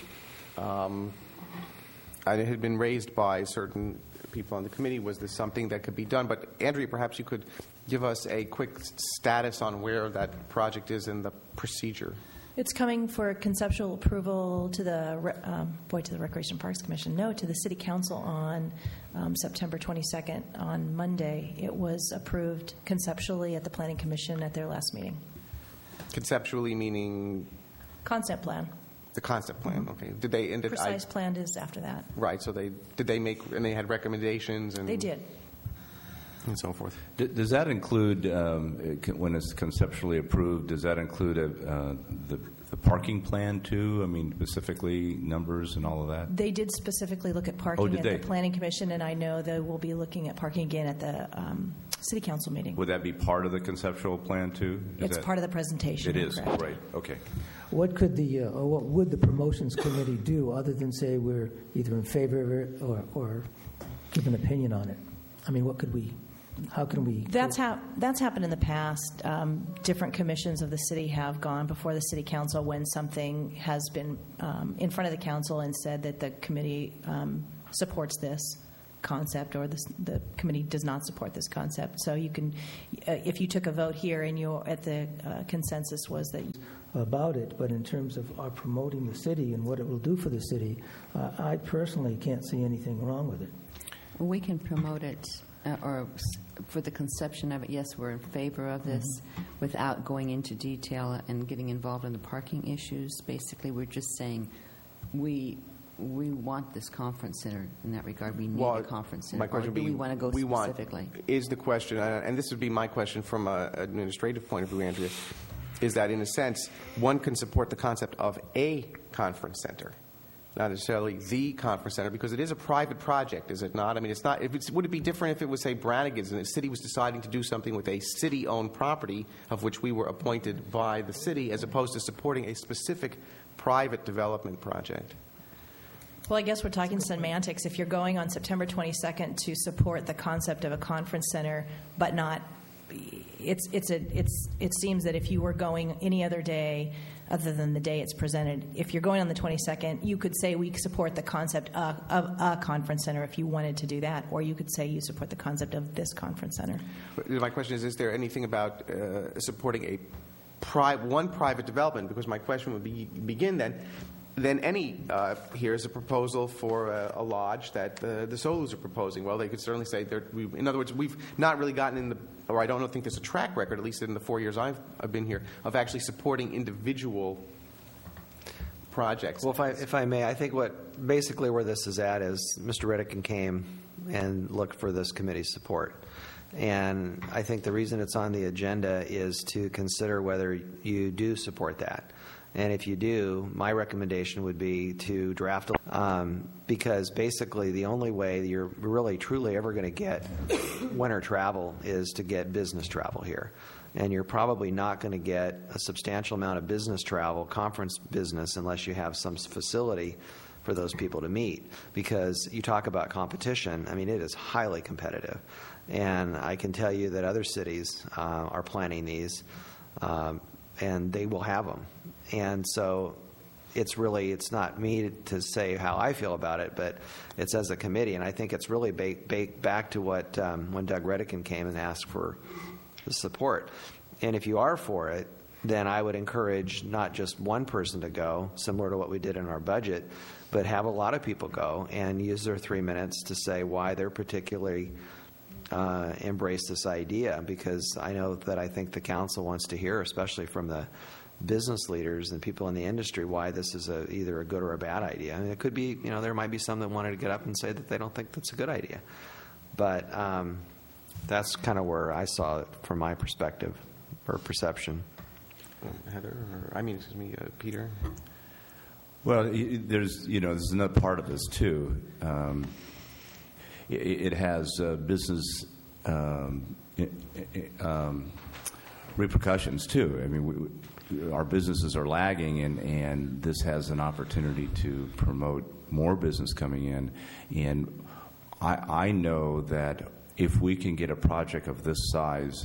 It had been raised by certain people on the committee. Was this something that could be done? But Andrea, perhaps you could give us a quick status on where that project is in the procedure. It's coming for conceptual approval to the Recreation and Parks Commission. No, to the City Council on September 22nd on Monday. It was approved conceptually at the Planning Commission at their last meeting. Conceptually meaning Concept plan. the concept plan. Okay. Did they? And Precise plan is after that. Right. So did they make, and they had recommendations and They did. and so forth. Does that include, when it's conceptually approved, does that include the parking plan too? I mean, specifically numbers and all of that? They did specifically look at parking did at they? the Planning Commission, and I know they will be looking at parking again at the City Council meeting. Would that be part of the conceptual plan too? It's part of the presentation. It is, correct. right, okay. What could or what would the promotions committee do other than say we're either in favor of it or give an opinion on it? I mean, how can we? That's happened in the past. Different commissions of the city have gone before the City Council when something has been in front of the council and said that the committee supports this concept or the committee does not support this concept. So you can, if you took a vote here and the consensus was that about it, but in terms of our promoting the city and what it will do for the city, I personally can't see anything wrong with it. We can promote it, or for the conception of it, yes, we're in favor of this, without going into detail and getting involved in the parking issues. Basically, we're just saying we want this conference center in that regard. We need a conference center. My question or do we want to go specifically? Is the question, and this would be my question from an administrative point of view, Andrea, is that in a sense, one can support the concept of a conference center, not necessarily the conference center, because it is a private project, is it not? I mean, it's not. Would it be different if it was, say, Brannigan's, and the city was deciding to do something with a city-owned property of which we were appointed by the city, as opposed to supporting a specific private development project? Well, I guess we're talking semantics. If you're going on September 22nd to support the concept of a conference center, but not, it seems that if you were going any other day other than the day it's presented, if you're going on the 22nd, you could say we support the concept of a conference center if you wanted to do that, or you could say you support the concept of this conference center. My question is there anything about supporting one private development? Because my question would begin then here's a proposal for a lodge that the Solus are proposing. Well, they could certainly say, in other words, we've not really gotten or I don't think there's a track record, at least in the 4 years I've been here, of actually supporting individual projects. Well, if I may, I think where this is at is Mr. Redican came and looked for this committee's support. And I think the reason it's on the agenda is to consider whether you do support that. And if you do, my recommendation would be to draft because basically the only way you're really truly ever going to get winter travel is to get business travel here. And you're probably not going to get a substantial amount of business travel, conference business, unless you have some facility for those people to meet. Because you talk about competition, I mean, it is highly competitive. And I can tell you that other cities are planning these, and they will have them. And so it's not me to say how I feel about it, but it's as a committee. And I think it's really baked back to what when Doug Redican came and asked for the support. And if you are for it, then I would encourage not just one person to go, similar to what we did in our budget, but have a lot of people go and use their 3 minutes to say why they're particularly embrace this idea, because I know that I think the council wants to hear, especially from the business leaders and people in the industry why this is either a good or a bad idea. I mean, it could be, there might be some that wanted to get up and say that they don't think that's a good idea. But that's kind of where I saw it from my perspective or perception. Heather, Peter? Well, there's another part of this, too. It has business repercussions, too. I mean, our businesses are lagging, and this has an opportunity to promote more business coming in. And I know that if we can get a project of this size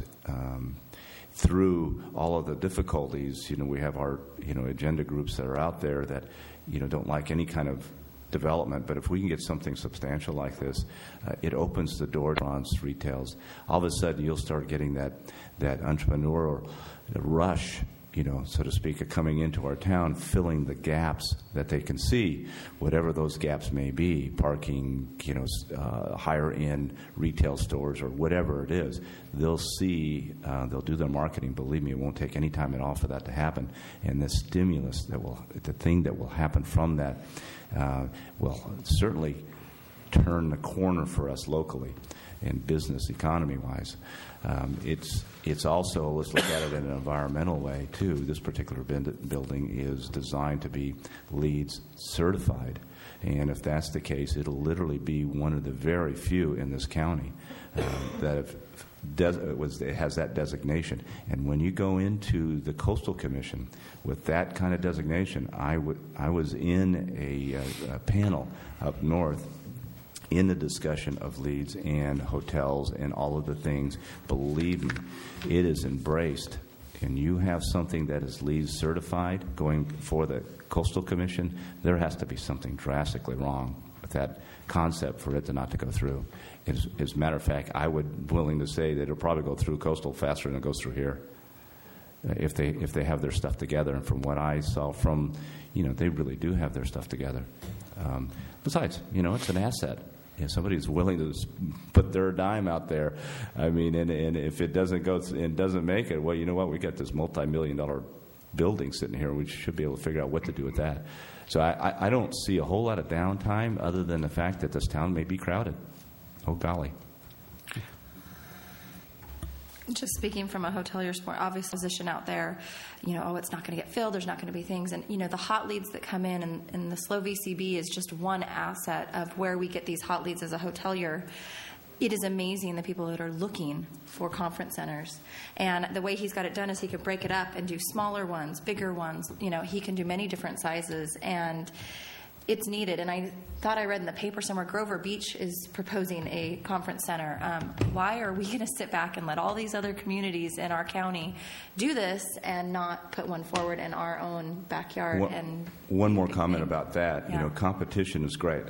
through all of the difficulties, we have our agenda groups that are out there that don't like any kind of development, but if we can get something substantial like this, it opens the door to restaurants, retails. All of a sudden, you'll start getting that entrepreneurial rush, so to speak, of coming into our town, filling the gaps that they can see, whatever those gaps may be, parking, higher end retail stores or whatever it is. They'll see, they'll do their marketing. Believe me, it won't take any time at all for that to happen. And the stimulus the thing that will happen from that will certainly turn the corner for us locally and business economy-wise. It's also, let's look at it in an environmental way, too. This particular building is designed to be LEED certified. And if that's the case, it'll literally be one of the very few in this county that has that designation. And when you go into the Coastal Commission with that kind of designation, I was in a panel up north in the discussion of LEEDs and hotels and all of the things. Believe me, it is embraced. And you have something that is LEED certified going for the Coastal Commission, there has to be something drastically wrong with that concept for it to not to go through. As a matter of fact, I would willing to say that it'll probably go through Coastal faster than it goes through here if they have their stuff together. And from what I saw they really do have their stuff together. Besides, it's an asset. Somebody's willing to put their dime out there. I mean, and if it doesn't go and doesn't make it, well, you know what? We got this multi-million-dollar building sitting here. We should be able to figure out what to do with that. So I don't see a whole lot of downtime other than the fact that this town may be crowded. Oh, golly. Just speaking from a hotelier's more obvious position out there, it's not going to get filled, there's not going to be things. And, the hot leads that come in, and the SLO VCB is just one asset of where we get these hot leads as a hotelier. It is amazing the people that are looking for conference centers. And the way he's got it done is he can break it up and do smaller ones, bigger ones. He can do many different sizes. And it's needed. And I thought I read in the paper somewhere Grover Beach is proposing a conference center. Why are we going to sit back and let all these other communities in our county do this and not put one forward in our own backyard? One more comment about that. Yeah. Competition is great.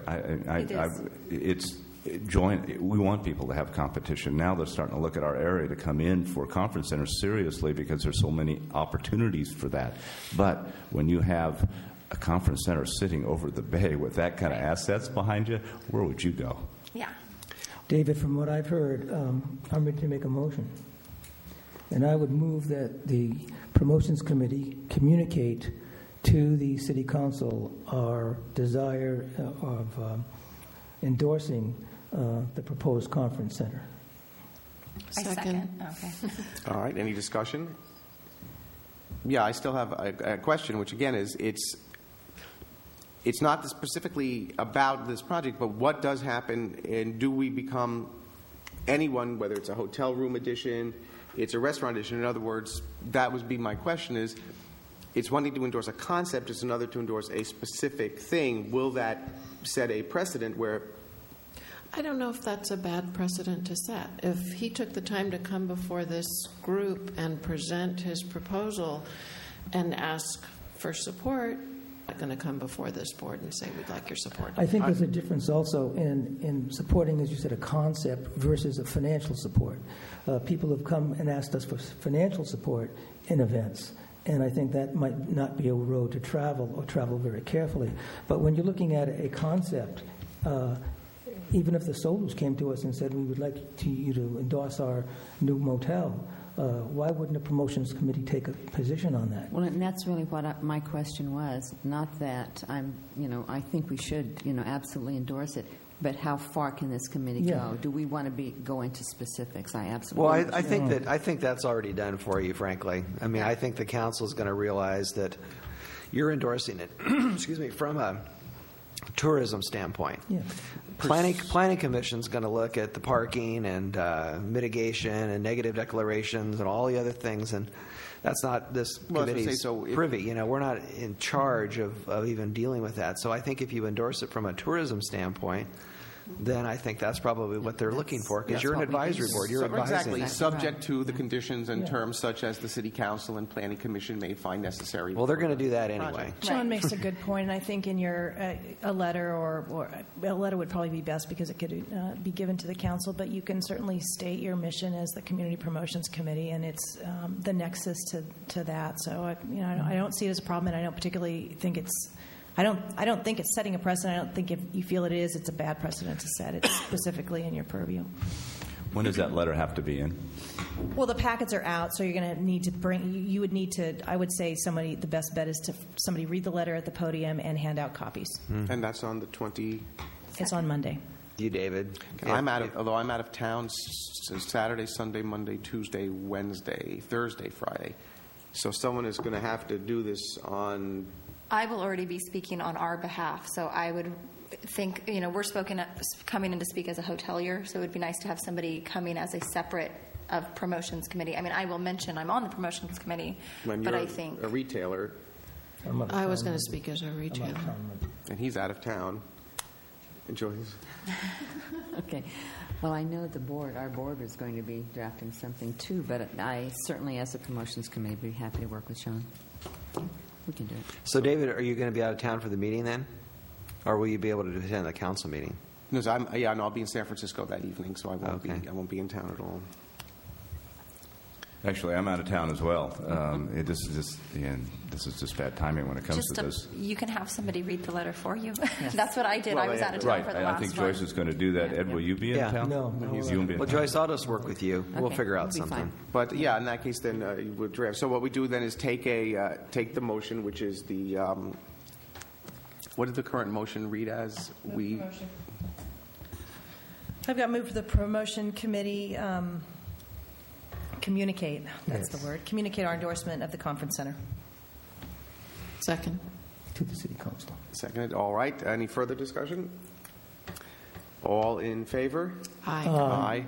We want people to have competition. Now they're starting to look at our area to come in for conference centers seriously because there's so many opportunities for that. But when you have a conference center sitting over the bay with that kind of assets behind you, where would you go? Yeah. David, from what I've heard, I'm ready to make a motion. And I would move that the Promotions Committee communicate to the City Council our desire of endorsing the proposed conference center. I second. Okay. All right, any discussion? Yeah, I still have a question, which again is it's not specifically about this project, but what does happen, and do we become anyone, whether it's a hotel room addition, it's a restaurant addition. In other words, that would be my question is, it's one thing to endorse a concept, it's another to endorse a specific thing. Will that set a precedent where... I don't know if that's a bad precedent to set. If he took the time to come before this group and present his proposal and ask for support, I'm not going to come before this board and say, we'd like your support. I think there's a difference also in supporting, as you said, a concept versus a financial support. People have come and asked us for financial support in events, and I think that might not be a road to travel or travel very carefully. But when you're looking at a concept, even if the Solus came to us and said, we would like you to endorse our new motel, why wouldn't a promotions committee take a position on that? Well, and that's really what my question was. Not that I think we should, absolutely endorse it. But how far can this committee go? Do we want to go into specifics? I absolutely. Well, I think that's already done for you, frankly. I mean, I think the council is going to realize that you're endorsing it. Excuse me, from a tourism standpoint. Yeah. Planning Commission's going to look at the parking and mitigation and negative declarations and all the other things, and that's not this committee's privy. We're not in charge of even dealing with that. So I think if you endorse it from a tourism standpoint, then I think that's probably what they're looking for, because you're an advisory board. You're advising. Exactly, subject to the conditions and terms such as the City Council and Planning Commission may find necessary. Well, they're going to do that anyway. John makes a good point, and I think in your a letter or a letter would probably be best because it could be given to the council, but you can certainly state your mission as the Community Promotions Committee, and it's the nexus to that. So I don't see it as a problem, and I don't particularly think it's. I don't think it's setting a precedent. I don't think if you feel it is, it's a bad precedent to set. It's specifically in your purview. When does that letter have to be in? Well, the packets are out, so you're going to need to bring. You would need to. I would say the best bet is to somebody read the letter at the podium and hand out copies. And that's on the 20. It's on Monday. You, David? Although I'm out of town Saturday, Sunday, Monday, Tuesday, Wednesday, Thursday, Friday. So someone is going to have to do this on. I will already be speaking on our behalf, so I would think, we're coming in to speak as a hotelier, so it would be nice to have somebody coming as a separate of promotions committee. I mean, I will mention I'm on the promotions committee, but I think a retailer. I was going to speak as a retailer. And he's out of town. Enjoy his. Okay. Well, I know our board is going to be drafting something too, but I certainly, as a promotions committee, would be happy to work with Sean. We can do it. So, David, are you going to be out of town for the meeting then? Or will you be able to attend the council meeting? No, I'll be in San Francisco that evening, so I won't be in town at all. Actually, I'm out of town as well. This is just bad timing when it comes to this. You can have somebody read the letter for you. That's what I did. I was out of town for the last one. I think Joyce is going to do that. Ed, will you be in town? No. You won't be in town. Joyce, I'll just work with you. We'll figure out something. Fine. But yeah, in that case, then you would draft. So what we do then is take the motion, which is the what did the current motion read as? I've got moved to the promotion committee. Communicate. That's the word. Communicate our endorsement of the conference center. Second. To the City Council. Seconded. All right. Any further discussion? All in favor? Aye. Aye.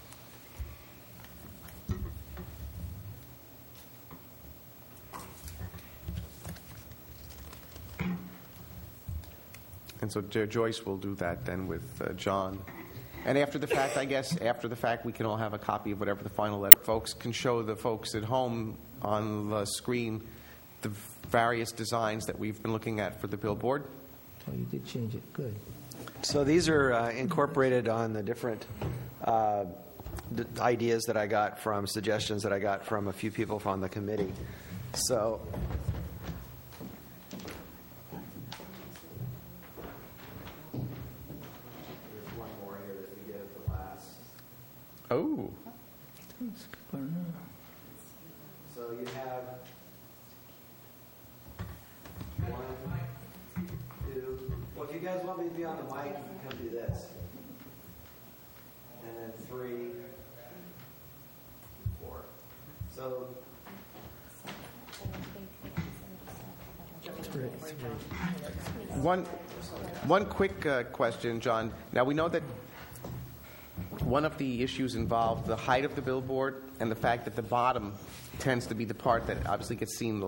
And so Joyce will do that then with John. And after the fact, we can all have a copy of whatever the final letter. Folks can show the folks at home on the screen the various designs that we've been looking at for the billboard. Oh, you did change it. Good. So these are incorporated on the different ideas that I got from, suggestions that I got from a few people on the committee. So Oh. So you have 1, 2. Well, if you guys want me to be on the mic, you can come do this. And then 3, 4. So. One quick question, John. Now we know that one of the issues involved the height of the billboard and the fact that the bottom tends to be the part that obviously gets seen the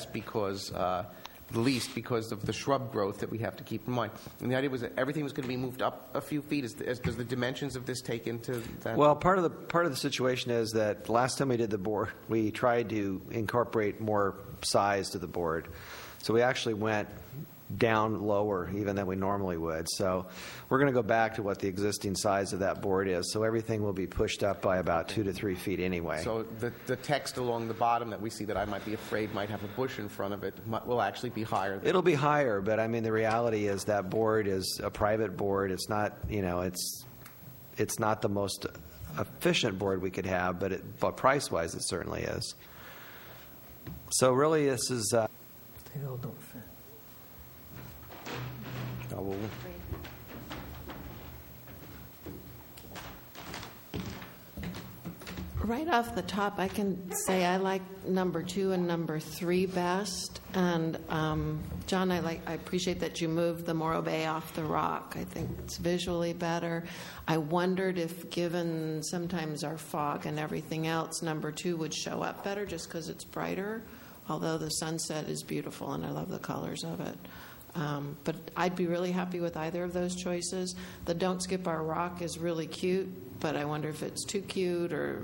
least because of the shrub growth that we have to keep in mind. And the idea was that everything was going to be moved up a few feet. Does the dimensions of this take into that? Well, part of the situation is that last time we did the board, we tried to incorporate more size to the board. So we actually went down lower even than we normally would. So we're going to go back to what the existing size of that board is. So everything will be pushed up by about 2 to 3 feet anyway. So the text along the bottom that we see that I might be afraid might have a bush in front of it will actually be higher. It'll be higher, but I mean the reality is that board is a private board. It's not, it's not the most efficient board we could have, but price-wise, it certainly is. So really, this is. They all don't fit. Oh, well, Right off the top, I can say I like number 2 and number 3 best. And John, I appreciate that you moved the Morro Bay off the rock. I think it's visually better. I wondered if, given sometimes our fog and everything else, number 2 would show up better just because it's brighter. Although the sunset is beautiful and I love the colors of it. But I'd be really happy with either of those choices. The Don't Skip Our Rock is really cute, but I wonder if it's too cute or,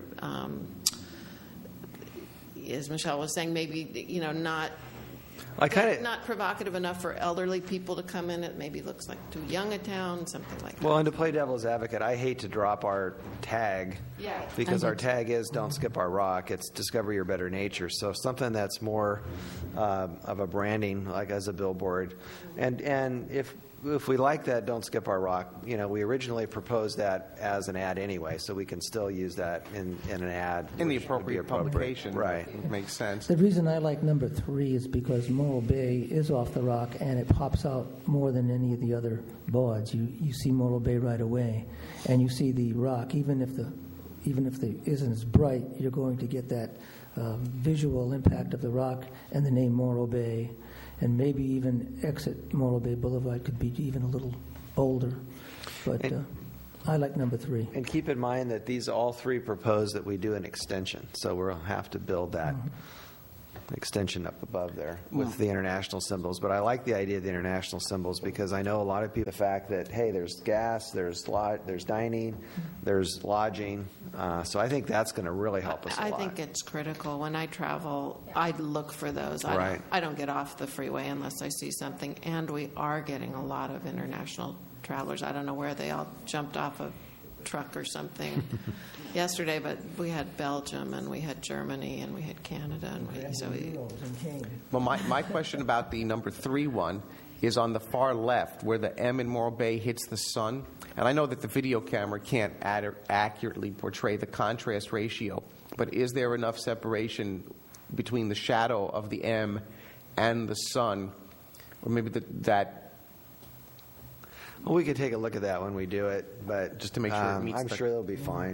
as Michelle was saying, maybe, not provocative enough for elderly people to come in. It maybe looks like too young a town, something like that. Well, and to play devil's advocate, I hate to drop our tag because our tag is Don't Skip Our Rock. It's Discover Your Better Nature. So something that's more of a branding, like as a billboard. And if we like that Don't Skip Our Rock, we originally proposed that as an ad anyway, so we can still use that in an ad. in the appropriate publication. Right. It makes sense. The reason I like number 3 is because Morro Bay is off the rock and it pops out more than any of the other boards. You see Morro Bay right away, and you see the rock. Even if the isn't as bright, you're going to get that visual impact of the rock and the name Morro Bay. And maybe even exit Morro Bay Boulevard could be even a little bolder. But I like number 3. And keep in mind that these all 3 propose that we do an extension. So we'll have to build that extension up above there with the international symbols. But I like the idea of the international symbols because I know a lot of people, the fact that, hey, there's gas, there's dining, there's lodging. So I think that's going to really help us a lot. I think it's critical. When I travel, I look for those. Right. I don't get off the freeway unless I see something. And we are getting a lot of international travelers. I don't know where they all jumped off a truck or something yesterday, but we had Belgium and we had Germany and we had Canada. Well, my question about the number 3 one is on the far left where the M in Morro Bay hits the sun. And I know that the video camera can't accurately portray the contrast ratio, but is there enough separation between the shadow of the M and the sun? Or maybe that... Well, we could take a look at that when we do it, but just to make sure it meets I'm sure it'll be fine.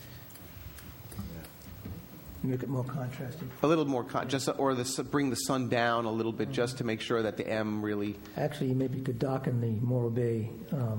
Make it more contrasting. A little more, bring the sun down a little bit just to make sure that the M really... Actually, maybe you could darken the Morro Bay,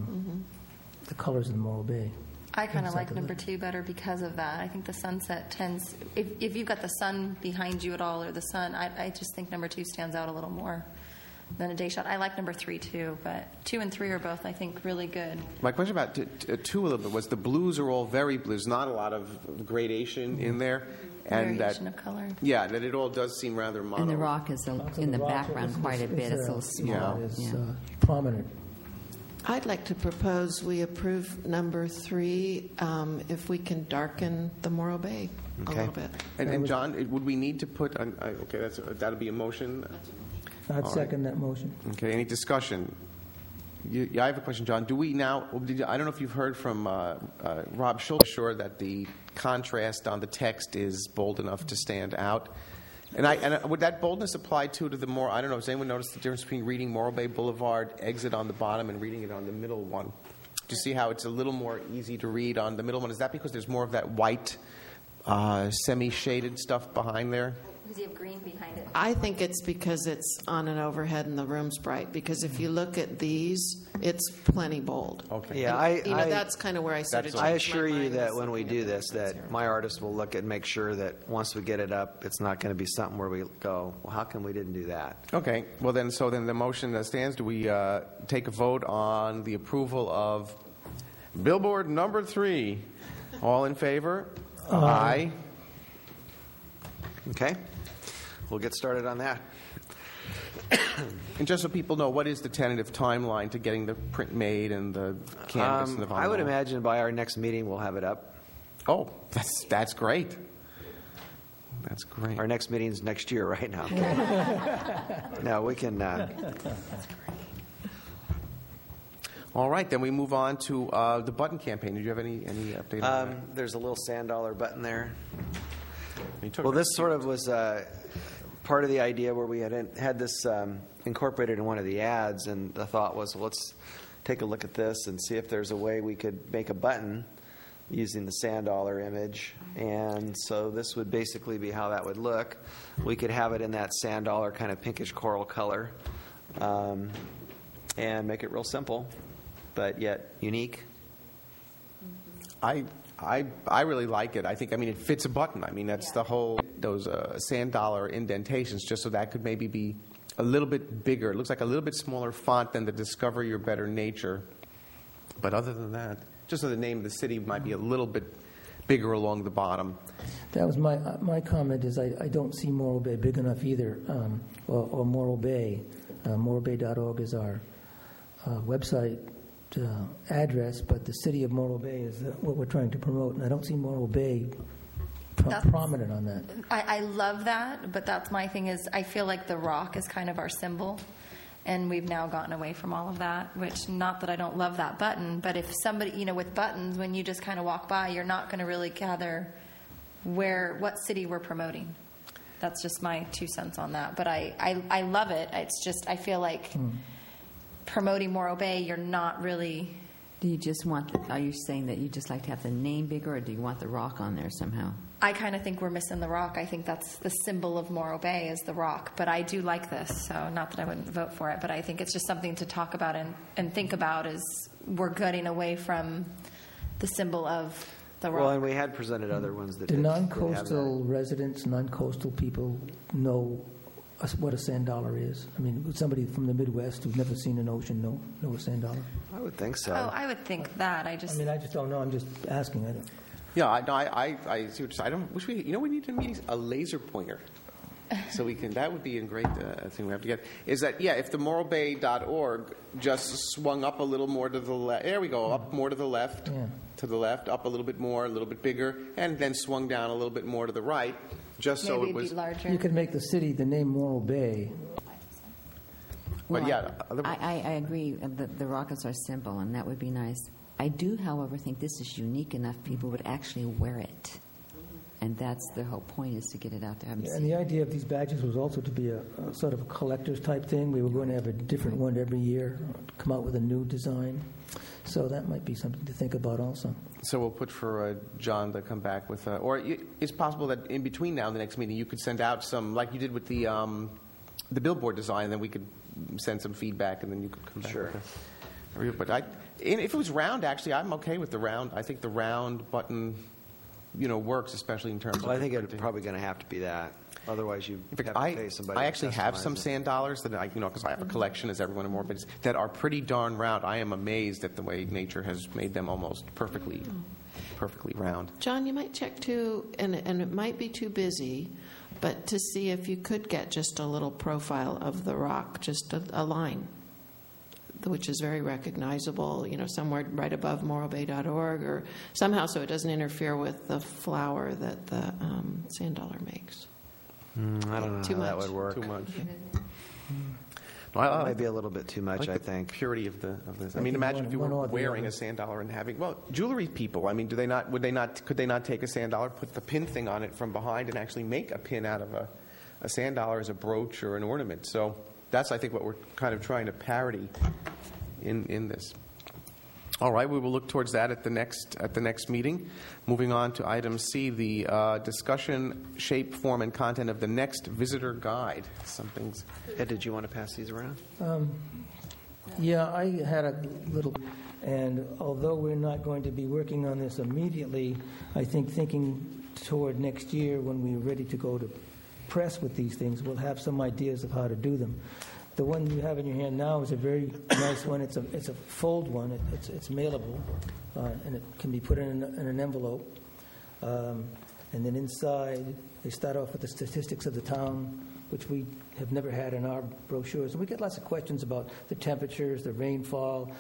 the colors in the Morro Bay. I kind of like number 2 better because of that. I think the sunset tends, if you've got the sun behind you at all or the sun, I just think number 2 stands out a little more than a day shot. I like number 3 too, but 2 and 3 are both, I think, really good. My question about 2 a little bit was the blues are all very blues, not a lot of gradation in there. And variation of color. Yeah, that it all does seem rather mono. And the rock is in the background quite a bit. It's a little small. It's prominent. I'd like to propose we approve number 3 if we can darken the Morro Bay a little bit. And John, would we need to put... okay, that'll be a motion. I'd second that motion. Okay, any discussion? I have a question, John. Do we now... I don't know if you've heard from Rob Schultz, sure that the contrast on the text is bold enough to stand out. And would that boldness apply to the more... I don't know, has anyone noticed the difference between reading Morro Bay Boulevard exit on the bottom and reading it on the middle one? Do you see how it's a little more easy to read on the middle one? Is that because there's more of that white, semi-shaded stuff behind there? Because you have green behind it. I think it's because it's on an overhead and the room's bright. Because if you look at these, it's plenty bold. Okay. Yeah, that's kind of where I started. I assure you that when we do this, that my artist will look and make sure that once we get it up, it's not going to be something where we go, well, how come we didn't do that? Okay. Well, then the motion that stands. Do we take a vote on the approval of billboard number 3? All in favor? Aye. Okay. We'll get started on that. And just so people know, what is the tentative timeline to getting the print made and the canvas and the vinyl? I would imagine by our next meeting we'll have it up. Oh, that's great. That's great. Our next meeting's next year, right now. No, we can. All right, then we move on to the button campaign. Did you have any update on that? There's a little sand dollar button there. You took Well, it. this sort of was part of the idea where we had this incorporated in one of the ads, and the thought was, well, let's take a look at this and see if there's a way we could make a button using the sand dollar image. And so this would basically be how that would look. We could have it in that sand dollar kind of pinkish coral color, and make it real simple, but yet unique. I really like it. I think, it fits a button. That's the whole, those sand dollar indentations, just so that could maybe be a little bit bigger. It looks like a little bit smaller font than the Discover Your Better Nature. But other than that, just so the name of the city might be a little bit bigger along the bottom. That was my comment. Is I don't see Morro Bay big enough either, or Morro Bay. MorroBay.org is our website address, but the city of Morro Bay is what we're trying to promote, and I don't see Morro Bay prominent on that. I love that, but that's my thing is I feel like the rock is kind of our symbol, and we've now gotten away from all of that, which, not that I don't love that button, but if somebody, with buttons, when you just kind of walk by, you're not going to really gather what city we're promoting. That's just my 2 cents on that. But I love it. It's just, I feel like promoting Morro Bay, you're not really... Do you just are you saying that you just like to have the name bigger, or do you want the rock on there somehow? I kind of think we're missing the rock. I think that's the symbol of Morro Bay is the rock. But I do like this, so not that I wouldn't vote for it, but I think it's just something to talk about and think about is we're getting away from the symbol of the rock. Well, and we had presented other ones that Do did have non-coastal residents, non-coastal people know what a sand dollar is? Would somebody from the Midwest who's never seen an ocean know a sand dollar? I would think so. Oh, I would think that. I just don't know. I'm just asking. I don't. Yeah, I see what you're saying. I don't wish we need to meet a laser pointer, so we can. That would be a great thing we have to get. Is that if the MorroBay.org just swung up a little more to the left. There we go, up more to the left, up a little bit more, a little bit bigger, and then swung down a little bit more to the right, just maybe so it it'd was be larger. You could make the city the name Morro Bay. But Well, I agree. The rockets are simple, and that would be nice. I do, however, think this is unique enough people would actually wear it. And that's the whole point, is to get it out there. And the idea of these badges was also to be a sort of a collector's type thing. We were going to have a different one every year, come out with a new design. So that might be something to think about also. So we'll put for John to come back with, or it's possible that in between now and the next meeting you could send out some, like you did with the billboard design, and then we could send some feedback, and then you could come back. Sure. With but if it was round, actually, I'm okay with the round. I think the round button, works, especially in terms of. Well, I think it's probably going to have to be that. Otherwise, you have to pay somebody. I to actually have some customize it. sand dollars that because I have a collection, as everyone in more, but that are pretty darn round. I am amazed at the way nature has made them almost perfectly round. John, you might check too, and it might be too busy, but to see if you could get just a little profile of the rock, just a line, which is very recognizable, somewhere right above MorroBay.org or somehow, so it doesn't interfere with the flower that the sand dollar makes. I don't know Too how that much. would work. Too much. No, it might be a little bit too much, I the think. purity of this. I Imagine think if you one were or the wearing other. a sand dollar and having jewelry people. Could they not take a sand dollar, put the pin thing on it from behind, and actually make a pin out of a sand dollar as a brooch or an ornament? So that's, I think, what we're kind of trying to parody in this. All right, we will look towards that at the next meeting. Moving on to item C, the discussion, shape, form, and content of the next visitor guide. Ed, did you want to pass these around? Yeah, I had a little, and although we're not going to be working on this immediately, I think thinking toward next year when we're ready to go to press with these things, we'll have some ideas of how to do them. The one you have in your hand now is a very nice one. It's a fold one. It's mailable, and it can be put in an envelope. And then inside, they start off with the statistics of the town, which we have never had in our brochures. And we get lots of questions about the temperatures, the rainfall,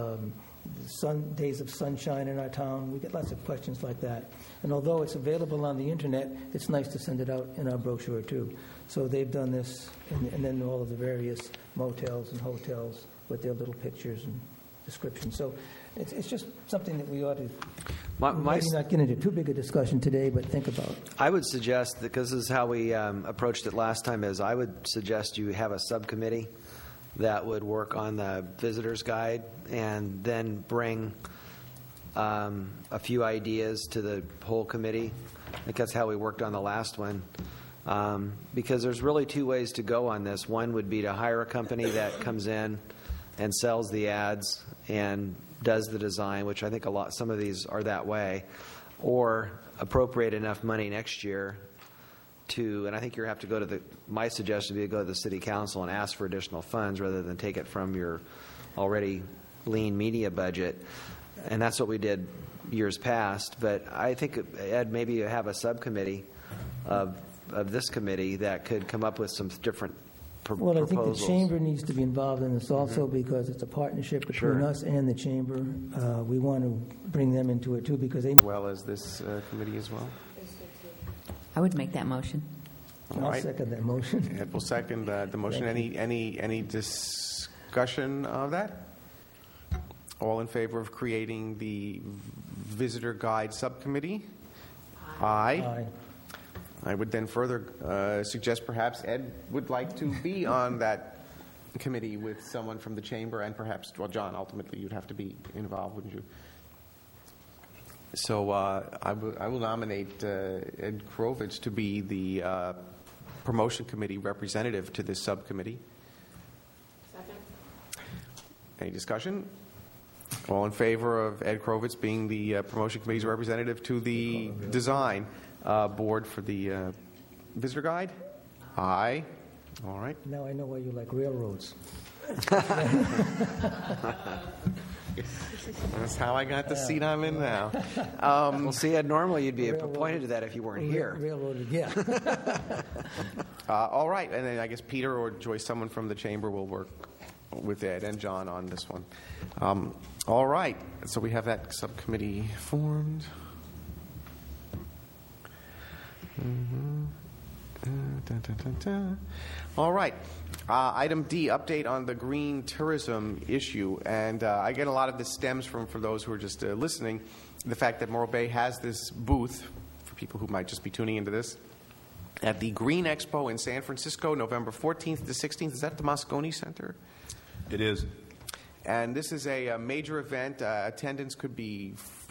days of sunshine in our town. We get lots of questions like that. And although it's available on the internet, it's nice to send it out in our brochure too. So they've done this, and then all of the various motels and hotels with their little pictures and description. So it's just something that we ought to My- maybe not get into too big a discussion today, but think about. I would suggest, because this is how we approached it last time, is I would suggest you have a subcommittee that would work on the visitor's guide and then bring a few ideas to the whole committee. I think that's how we worked on the last one. Because there's really two ways to go on this. One would be to hire a company that comes in and sells the ads and does the design, which I think some of these are that way, or appropriate enough money next year to, and I think you have to go to my suggestion would be to go to the city council and ask for additional funds rather than take it from your already lean media budget. And that's what we did years past. But I think, Ed, maybe you have a subcommittee of this committee that could come up with some different Well, I think proposals. the chamber needs to be involved in this also because it's a partnership between Sure. us and the chamber. We want to bring them into it too because they. As well as this committee as well. I would make that motion. All I'll right. second that motion. Ed will second the motion. Any discussion of that? All in favor of creating the visitor guide subcommittee? Aye. Aye. I would then further suggest perhaps Ed would like to be on that committee with someone from the chamber and perhaps, well, John, ultimately you'd have to be involved, wouldn't you? So I will nominate Ed Krovitz to be the promotion committee representative to this subcommittee. Second. Any discussion? All in favor of Ed Krovitz being the promotion committee's representative to the design board for the visitor guide? Aye. All right. Now I know why you like railroads. That's how I got the seat I'm in now. Well, see, Ed, normally you'd be appointed to that if you weren't here. Railroaded, yeah. All right. And then I guess Peter or Joyce, someone from the chamber, will work with Ed and John on this one. All right. So we have that subcommittee formed. All right. Item D, update on the green tourism issue. And I get a lot of this stems from, for those who are just listening, the fact that Morro Bay has this booth, for people who might just be tuning into this, at the Green Expo in San Francisco, November 14th to 16th. Is that the Moscone Center? It is. And this is a major event. Attendance could be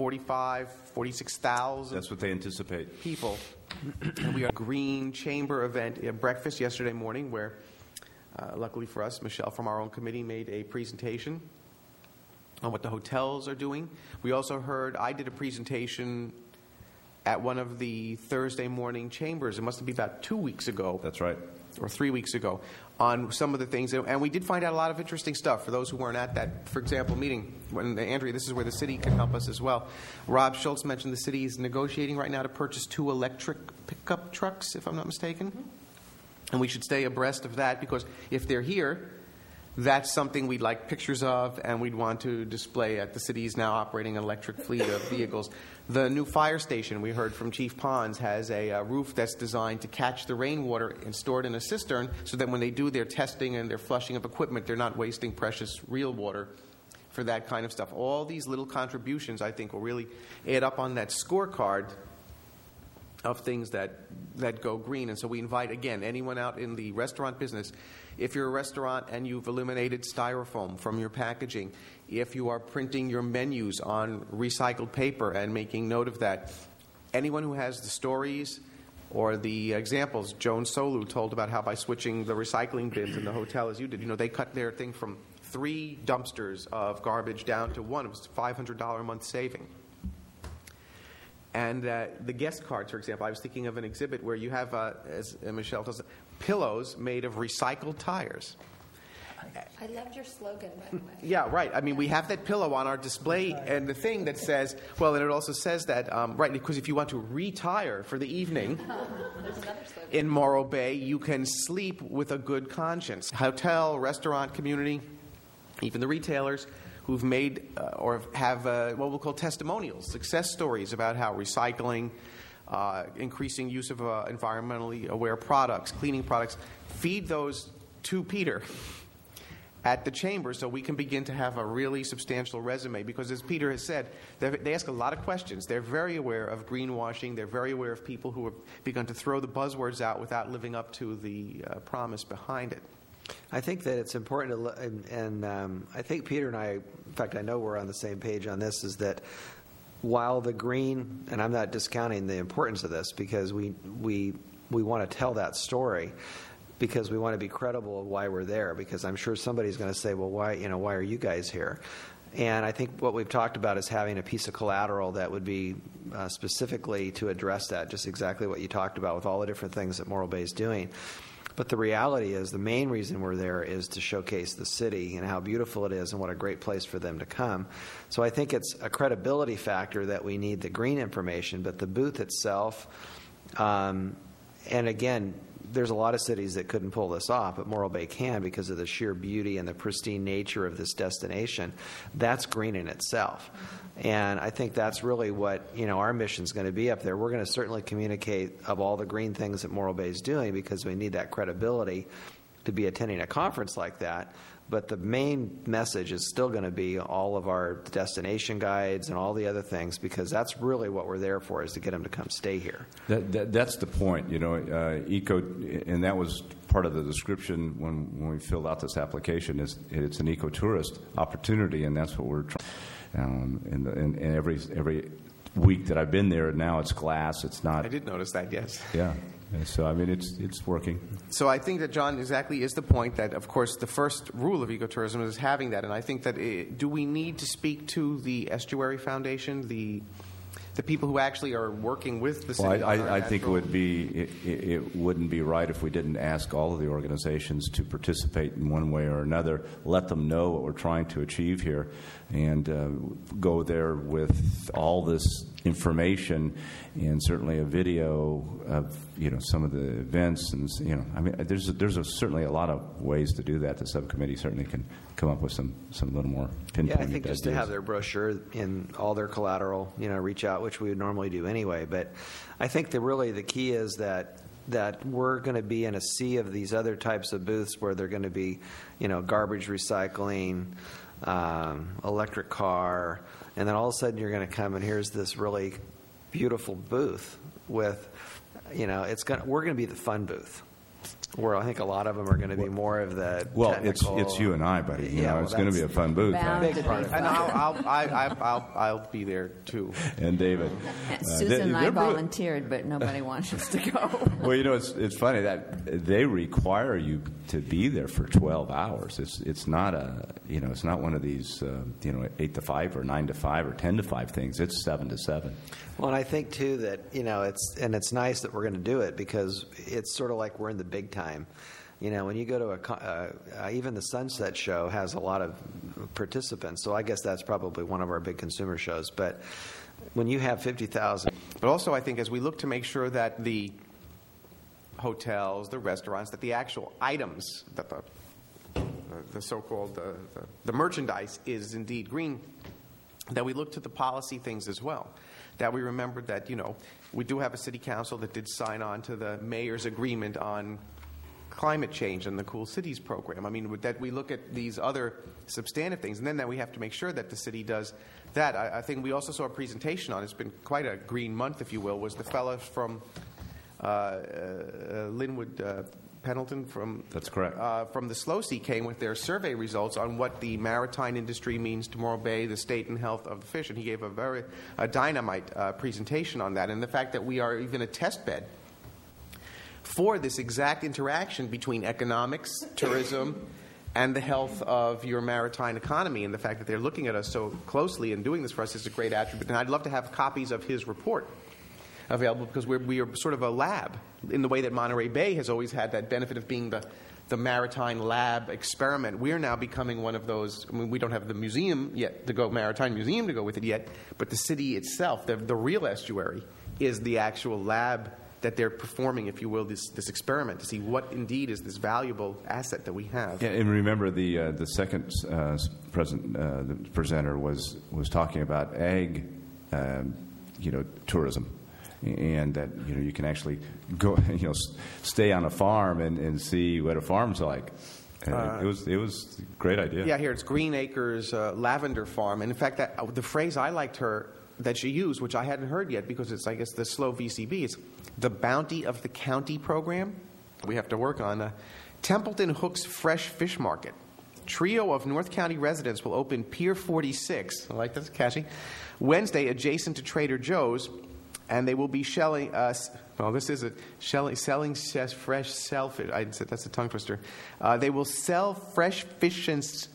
46,000 That's what they anticipate. people. And we have a Green Chamber event, a breakfast yesterday morning where, luckily for us, Michelle from our own committee made a presentation on what the hotels are doing. We also heard, I did a presentation at one of the Thursday morning chambers. It must have been about 2 weeks ago. That's right. Or 3 weeks ago, on some of the things. And we did find out a lot of interesting stuff for those who weren't at that, for example, meeting. When Andrea, this is where the city can help us as well. Rob Schultz mentioned the city is negotiating right now to purchase 2 electric pickup trucks, if I'm not mistaken. And we should stay abreast of that because if they're here, that's something we'd like pictures of and we'd want to display at the city's now operating an electric fleet of vehicles. The new fire station, we heard from Chief Pons, has a roof that's designed to catch the rainwater and store it in a cistern so that when they do their testing and their flushing of equipment, they're not wasting precious real water for that kind of stuff. All these little contributions, I think, will really add up on that scorecard of things that go green. And so we invite, again, anyone out in the restaurant business, if you're a restaurant and you've eliminated styrofoam from your packaging, if you are printing your menus on recycled paper and making note of that, anyone who has the stories or the examples, Joan Solu told about how by switching the recycling bins in the hotel as you did, they cut their thing from 3 dumpsters of garbage down to 1. It was a $500 a month saving. And the guest cards, for example, I was thinking of an exhibit where you have, as Michelle tells us, pillows made of recycled tires. I loved your slogan, by the way. Yeah, right. I mean, we have that pillow on our display, and the thing that says, well, and it also says that, right, because if you want to retire for the evening There's another slogan. in Morro Bay, you can sleep with a good conscience. Hotel, restaurant community, even the retailers who've made or have what we'll call testimonials, success stories about how recycling, increasing use of environmentally aware products, cleaning products, feed those to Peter. at the chamber so we can begin to have a really substantial resume. Because as Peter has said, they ask a lot of questions. They're very aware of greenwashing. They're very aware of people who have begun to throw the buzzwords out without living up to the promise behind it. I think that it's important to, and I think Peter and I, in fact, I know we're on the same page on this, is that while the green, and I'm not discounting the importance of this, because we want to tell that story, because we want to be credible of why we're there, because I'm sure somebody's going to say, well, why are you guys here? And I think what we've talked about is having a piece of collateral that would be specifically to address that, just exactly what you talked about with all the different things that Morro Bay is doing. But the reality is the main reason we're there is to showcase the city and how beautiful it is and what a great place for them to come. So I think it's a credibility factor that we need the green information, but the booth itself, and again, there's a lot of cities that couldn't pull this off, but Morro Bay can because of the sheer beauty and the pristine nature of this destination. That's green in itself. And I think that's really what, our mission is going to be up there. We're going to certainly communicate of all the green things that Morro Bay is doing because we need that credibility to be attending a conference like that. But the main message is still going to be all of our destination guides and all the other things, because that's really what we're there for, is to get them to come stay here. That's the point, eco, and that was part of the description when we filled out this application. Is it's an eco-tourist opportunity, and that's what we're trying. And every week that I've been there, now it's glass. It's not. I did notice that. Yes. Yeah. So, it's working. So I think that John exactly is the point that, of course, the first rule of ecotourism is having that. And I think that do we need to speak to the Estuary Foundation, the people who actually are working with the city? Well, I think it would be it wouldn't be right if we didn't ask all of the organizations to participate in one way or another, let them know what we're trying to achieve here, and go there with all this information and certainly a video of some of the events, and there's certainly a lot of ways to do that. The subcommittee certainly can come up with some little more pinpointed I think just ideas. to have their brochure in all their collateral, reach out, which we would normally do anyway. But I think the key is that we're going to be in a sea of these other types of booths where they're going to be, garbage recycling, electric car, and then all of a sudden you're going to come and here's this really beautiful booth with, we're going to be the fun booth. Where I think a lot of them are going to be more of the technical. It's you and I, buddy. It's going to be a fun booth. Big part of and I'll be there too. And David, Susan and I volunteered, but nobody wants us to go. Well, it's funny that they require you to be there for 12 hours. It's not it's not one of these 8 to 5 or 9 to 5 or 10 to 5 things. It's 7 to 7. Well, and I think too that it's nice that we're going to do it because it's sort of like we're in the big time. When you go to even the Sunset Show has a lot of participants, so I guess that's probably one of our big consumer shows. But when you have 50,000, but also I think as we look to make sure that the hotels, the restaurants, that the actual items, that the so-called the merchandise is indeed green, that we look to the policy things as well. That we remember that we do have a city council that did sign on to the mayor's agreement on climate change and the Cool Cities program. That we look at these other substantive things, and then that we have to make sure that the city does that. I think we also saw a presentation on, it's been quite a green month, if you will, was the fellow from Linwood Pendleton That's correct. From the Slow Sea came with their survey results on what the maritime industry means to Morro Bay, the state and health of the fish, and he gave a dynamite presentation on that, and the fact that we are even a test bed for this exact interaction between economics, tourism, and the health of your maritime economy, and the fact that they're looking at us so closely and doing this for us is a great attribute. And I'd love to have copies of his report available because we are sort of a lab in the way that Monterey Bay has always had that benefit of being the maritime lab experiment. We're now becoming one of those. We don't have the museum yet maritime museum to go with it yet, but the city itself, the real estuary, is the actual lab that they're performing, if you will, this experiment to see what indeed is this valuable asset that we have. Yeah, and remember the second presenter was talking about ag, tourism, and that you can actually go stay on a farm and see what a farm's like. It was a great idea. Yeah, here it's Green Acres Lavender Farm. And in fact, the phrase I liked that she used, which I hadn't heard yet because it's, I guess, the slow VCB, is the Bounty of the County program. We have to work on Templeton Hook's Fresh Fish Market. Trio of North County residents will open Pier 46, I like that's catchy, Wednesday adjacent to Trader Joe's, and they will be selling selling fresh shellfish. That's a tongue twister. They will sell fresh fish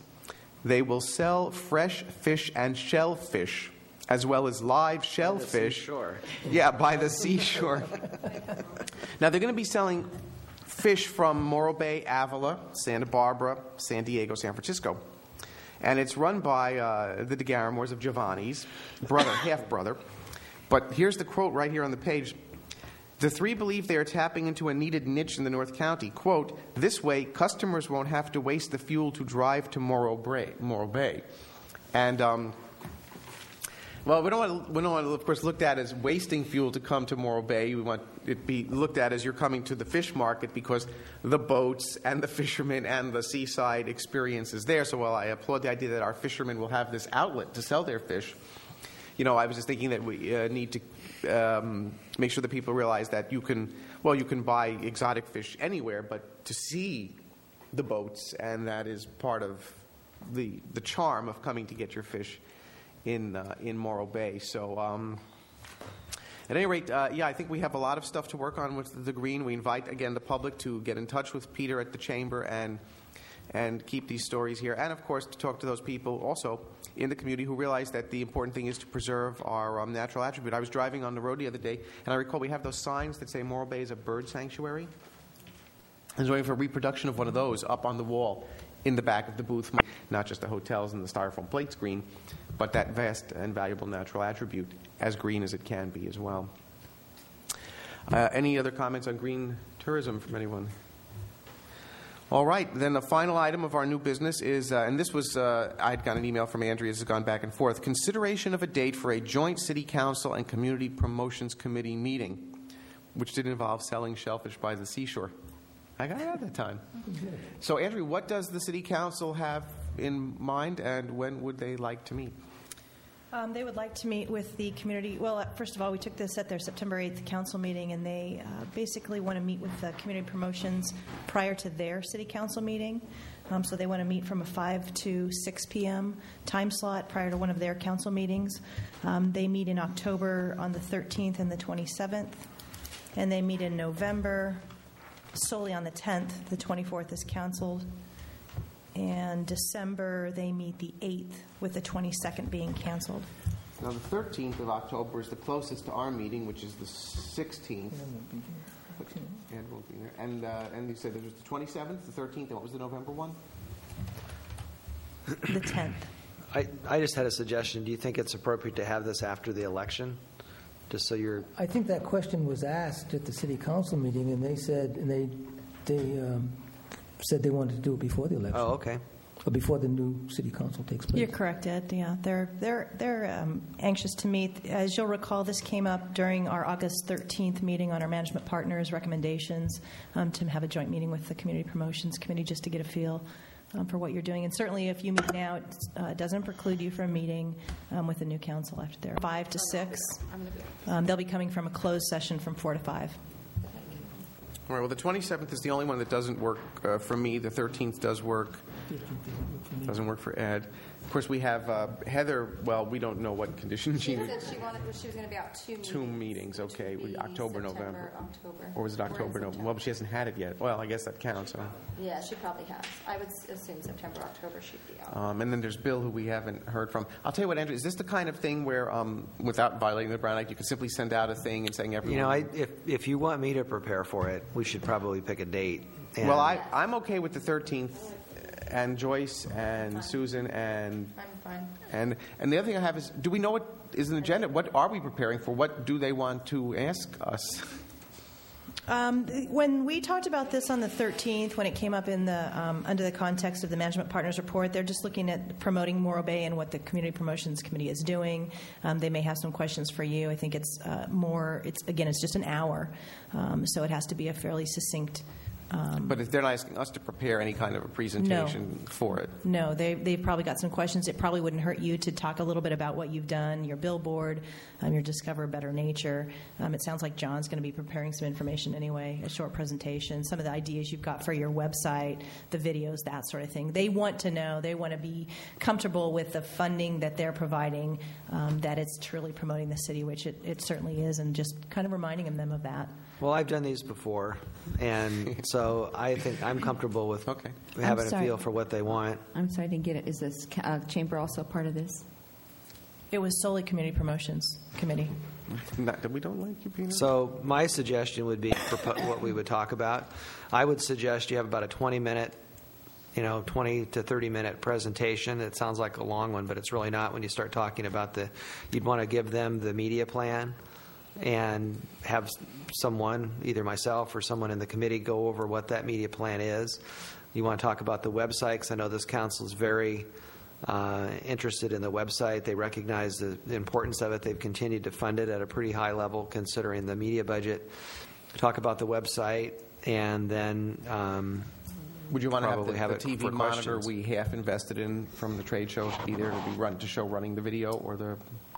and shellfish, as well as live shellfish. Yeah, by the seashore. Now they're going to be selling fish from Morro Bay, Avila, Santa Barbara, San Diego, San Francisco. And it's run by the DeGaramores of Giovanni's half-brother. But here's the quote right here on the page. The three believe they are tapping into a needed niche in the North County. Quote, this way, customers won't have to waste the fuel to drive to Morro Bay. And, well, we don't want to, of course, looked at as wasting fuel to come to Morro Bay. We want it be looked at as you're coming to the fish market because the boats and the fishermen and the seaside experience is there. So while I applaud the idea that our fishermen will have this outlet to sell their fish, I was just thinking that we need to make sure that people realize that you can buy exotic fish anywhere, but to see the boats, and that is part of the charm of coming to get your fish in Morro Bay. So at any rate, I think we have a lot of stuff to work on with the Green. We invite, again, the public to get in touch with Peter at the Chamber and keep these stories here. And, of course, to talk to those people also in the community who realize that the important thing is to preserve our natural attribute. I was driving on the road the other day, and I recall we have those signs that say Morro Bay is a bird sanctuary. I was waiting for a reproduction of one of those up on the wall in the back of the booth, not just the hotels and the styrofoam plates green, but that vast and valuable natural attribute, as green as it can be as well. Any other comments on green tourism from anyone? All right, then the final item of our new business is, and this was, I'd got an email from Andrea, this has gone back and forth, consideration of a date for a joint City Council and Community Promotions Committee meeting, which did involve selling shellfish by the seashore. I got it at that time. So, Andrea, what does the City Council have in mind, and when would they like to meet? They would like to meet with the community. Well, first of all, we took this at their September 8th council meeting, and they basically want to meet with the community promotions prior to their city council meeting. So they want to meet from a 5 to 6 p.m. time slot prior to one of their council meetings. They meet in October on the 13th and the 27th, and they meet in November solely on the 10th. The 24th is canceled. And December, they meet the 8th, with the 22nd being canceled. Now, the 13th of October is the closest to our meeting, which is the 16th. Ed won't be there. And you said there was the 27th, the 13th, and what was the November one? The 10th. I just had a suggestion. Do you think it's appropriate to have this after the election? Just so you're... I think that question was asked at the city council meeting, and they said, said they wanted to do it before the election. Oh, okay. Or before the new city council takes place. You're correct, Ed. Yeah, they're anxious to meet. As you'll recall, this came up during our August 13th meeting on our management partners' recommendations to have a joint meeting with the Community Promotions Committee just to get a feel for what you're doing. And certainly, if you meet now, it doesn't preclude you from meeting with the new council after there. 5 to 6. They'll be coming from a closed session from 4 to 5. All right, well, the 27th is the only one that doesn't work for me. The 13th does work. Doesn't work for Ed. Of course, we have Heather. Well, we don't know what condition she said she was going to be out 2 meetings. 2 meetings, okay. October, November. October. Or was it October, November? Well, but she hasn't had it yet. Well, I guess that counts, huh? Yeah, she probably has. I would assume September, October she'd be out. And then there's Bill, who we haven't heard from. I'll tell you what, Andrew, is this the kind of thing where, without violating the Brown Act, you could simply send out a thing and saying everyone... if you want me to prepare for it, we should probably pick a date. Well, I'm okay with the 13th. And Joyce and Susan and... I'm And fine. the other thing I have is, do we know what is an agenda? What are we preparing for? What do they want to ask us? When we talked about this on the 13th, when it came up in the under the context of the Management Partners Report, they're just looking at promoting Morro Bay and what the Community Promotions Committee is doing. They may have some questions for you. I think it's just an hour, so it has to be a fairly succinct But if they're not asking us to prepare any kind of a presentation for it. No, they've probably got some questions. It probably wouldn't hurt you to talk a little bit about what you've done, your billboard, your Discover Better Nature. It sounds like John's going to be preparing some information anyway, a short presentation, some of the ideas you've got for your website, the videos, that sort of thing. They want to know, they want to be comfortable with the funding that they're providing, that it's truly promoting the city, which it certainly is, and just kind of reminding them of that. Well, I've done these before, and so I think I'm comfortable with having a feel for what they want. I'm sorry, I didn't get it. Is this chamber also part of this? It was solely Community Promotions Committee. We don't like you, Peter. So my suggestion would be what we would talk about. I would suggest you have about a 20-minute, 20 to 30-minute presentation. It sounds like a long one, but it's really not when you start talking about you'd want to give them the media plan and have someone, either myself or someone in the committee, go over what that media plan is. You want to talk about the website, because I know this council is very interested in the website. They recognize the importance of it. They've continued to fund it at a pretty high level considering the media budget. Talk about the website, and then would you want to have the TV monitor questions. we half invested in from the trade show be there to show running the video or the...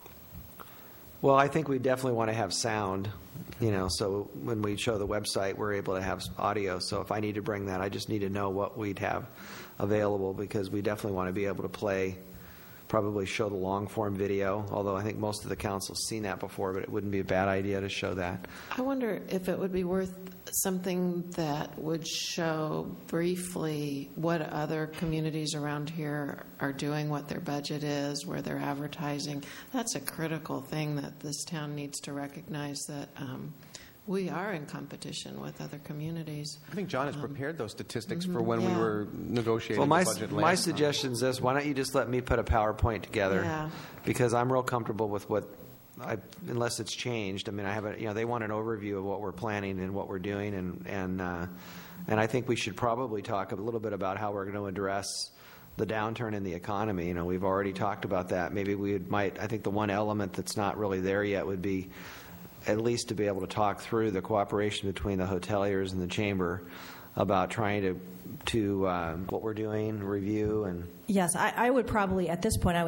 Well, I think we definitely want to have sound, so when we show the website, we're able to have audio. So if I need to bring that, I just need to know what we'd have available, because we definitely want to be able to probably show the long-form video, although I think most of the council's seen that before, but it wouldn't be a bad idea to show that. I wonder if it would be worth something that would show briefly what other communities around here are doing, what their budget is, where they're advertising. That's a critical thing that this town needs to recognize, that we are in competition with other communities. I think John has prepared those statistics for when we were negotiating the budget last my suggestion is this: why don't you just let me put a PowerPoint together? Yeah. Because I'm real comfortable with unless it's changed. I mean, I have they want an overview of what we're planning and what we're doing, and I think we should probably talk a little bit about how we're going to address the downturn in the economy. We've already talked about that. Maybe I think the one element that's not really there yet would be at least to be able to talk through the cooperation between the hoteliers and the chamber about trying to what we're doing, review, and... Yes, I would probably, at this point,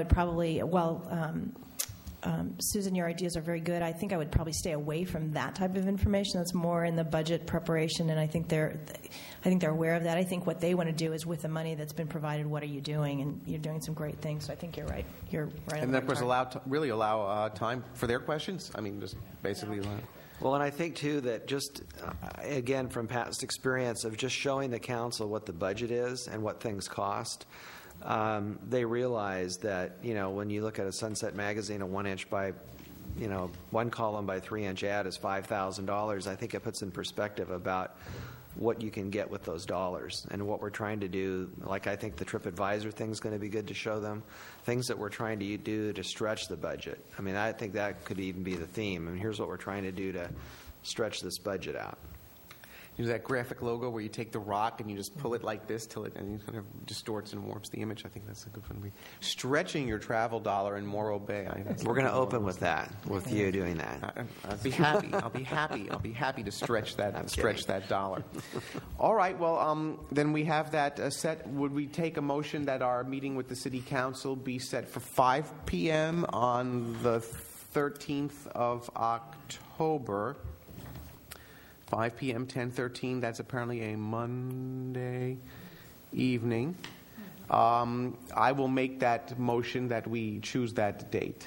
Susan, your ideas are very good. I think I would probably stay away from that type of information. That's more in the budget preparation, and I think they're aware of that. I think what they want to do is, with the money that's been provided, what are you doing? And you're doing some great things. So I think you're right. You're right. And that was allow time for their questions. I mean, just basically. Well, and I think too that just again from past experience of just showing the council what the budget is and what things cost. They realize that, when you look at a Sunset magazine, a 1-inch by, 1 column by 3-inch ad is $5,000. I think it puts in perspective about what you can get with those dollars and what we're trying to do. Like, I think the TripAdvisor thing is going to be good to show them things that we're trying to do to stretch the budget. I mean, I think that could even be the theme. And here's what we're trying to do to stretch this budget out. Use that graphic logo where you take the rock and you just pull it like this till it and it kind of distorts and warps the image. I think that's a good one. Stretching your travel dollar in Morro Bay. We're going to open with that, with you doing that. I'd be happy. I'll be happy to stretch that dollar. All right. Well, then we have that set. Would we take a motion that our meeting with the City Council be set for 5 p.m. on the 13th of October? 5 p.m., 10/13. That's apparently a Monday evening. I will make that motion that we choose that date.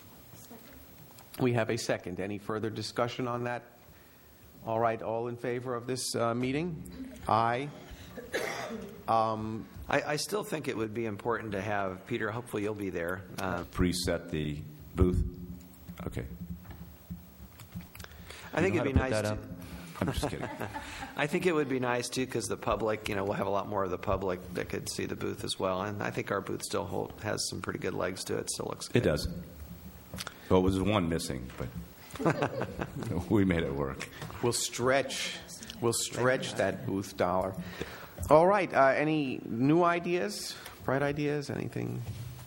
We have a second. Any further discussion on that? All right. All in favor of this meeting? Aye. I still think it would be important to have, Peter, hopefully you'll be there. Preset the booth. Okay. I think it'd be nice to... I'm just kidding. I think it would be nice, too, because the public, we'll have a lot more of the public that could see the booth as well. And I think our booth still has some pretty good legs to it. Still looks good. It does. Well, it was one missing, but we made it work. We'll stretch that booth dollar. All right. Any new ideas, bright ideas, anything?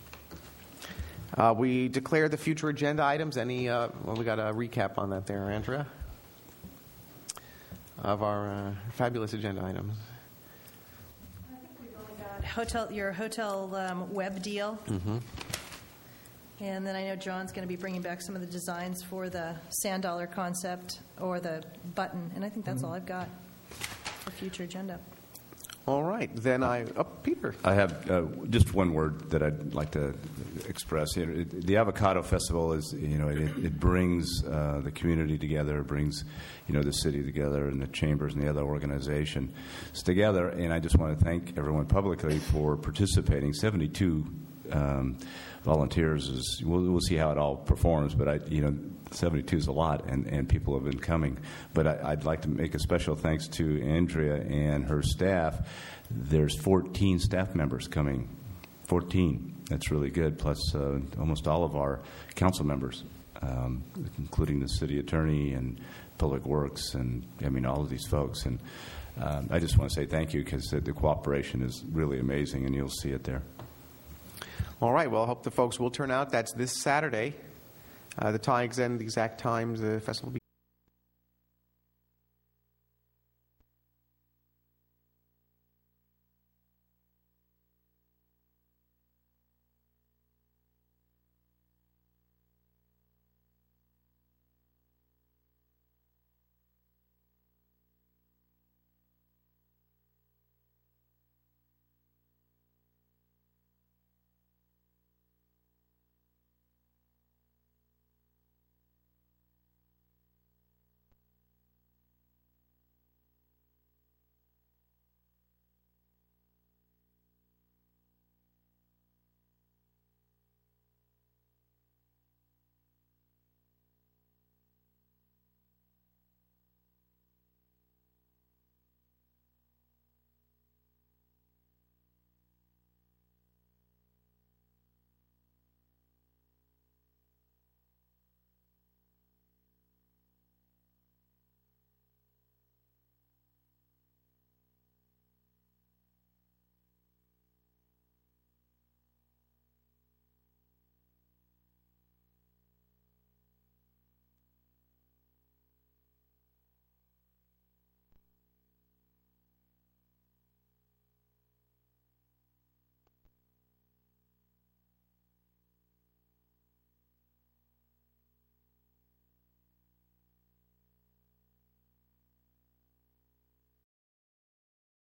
We declare the future agenda items. We got a recap on that there, Andrea. of our fabulous agenda items. I think we've only got your hotel web deal. Mm-hmm. And then I know John's going to be bringing back some of the designs for the sand dollar concept or the button. And I think that's all I've got for future agenda. All right. Then Peter. I have just one word that I'd like to express. The Avocado Festival is, it brings the community together, it brings, the city together and the chambers and the other organizations together. And I just want to thank everyone publicly for participating. 72 volunteers we'll see how it all performs, but 72 is a lot, and people have been coming. But I'd like to make a special thanks to Andrea and her staff. There's 14 staff members coming. 14. That's really good, plus almost all of our council members, including the city attorney and Public Works, and all of these folks. And I just want to say thank you, because the cooperation is really amazing, and you'll see it there. All right. Well, I hope the folks will turn out. That's this Saturday. The exact times the festival will be.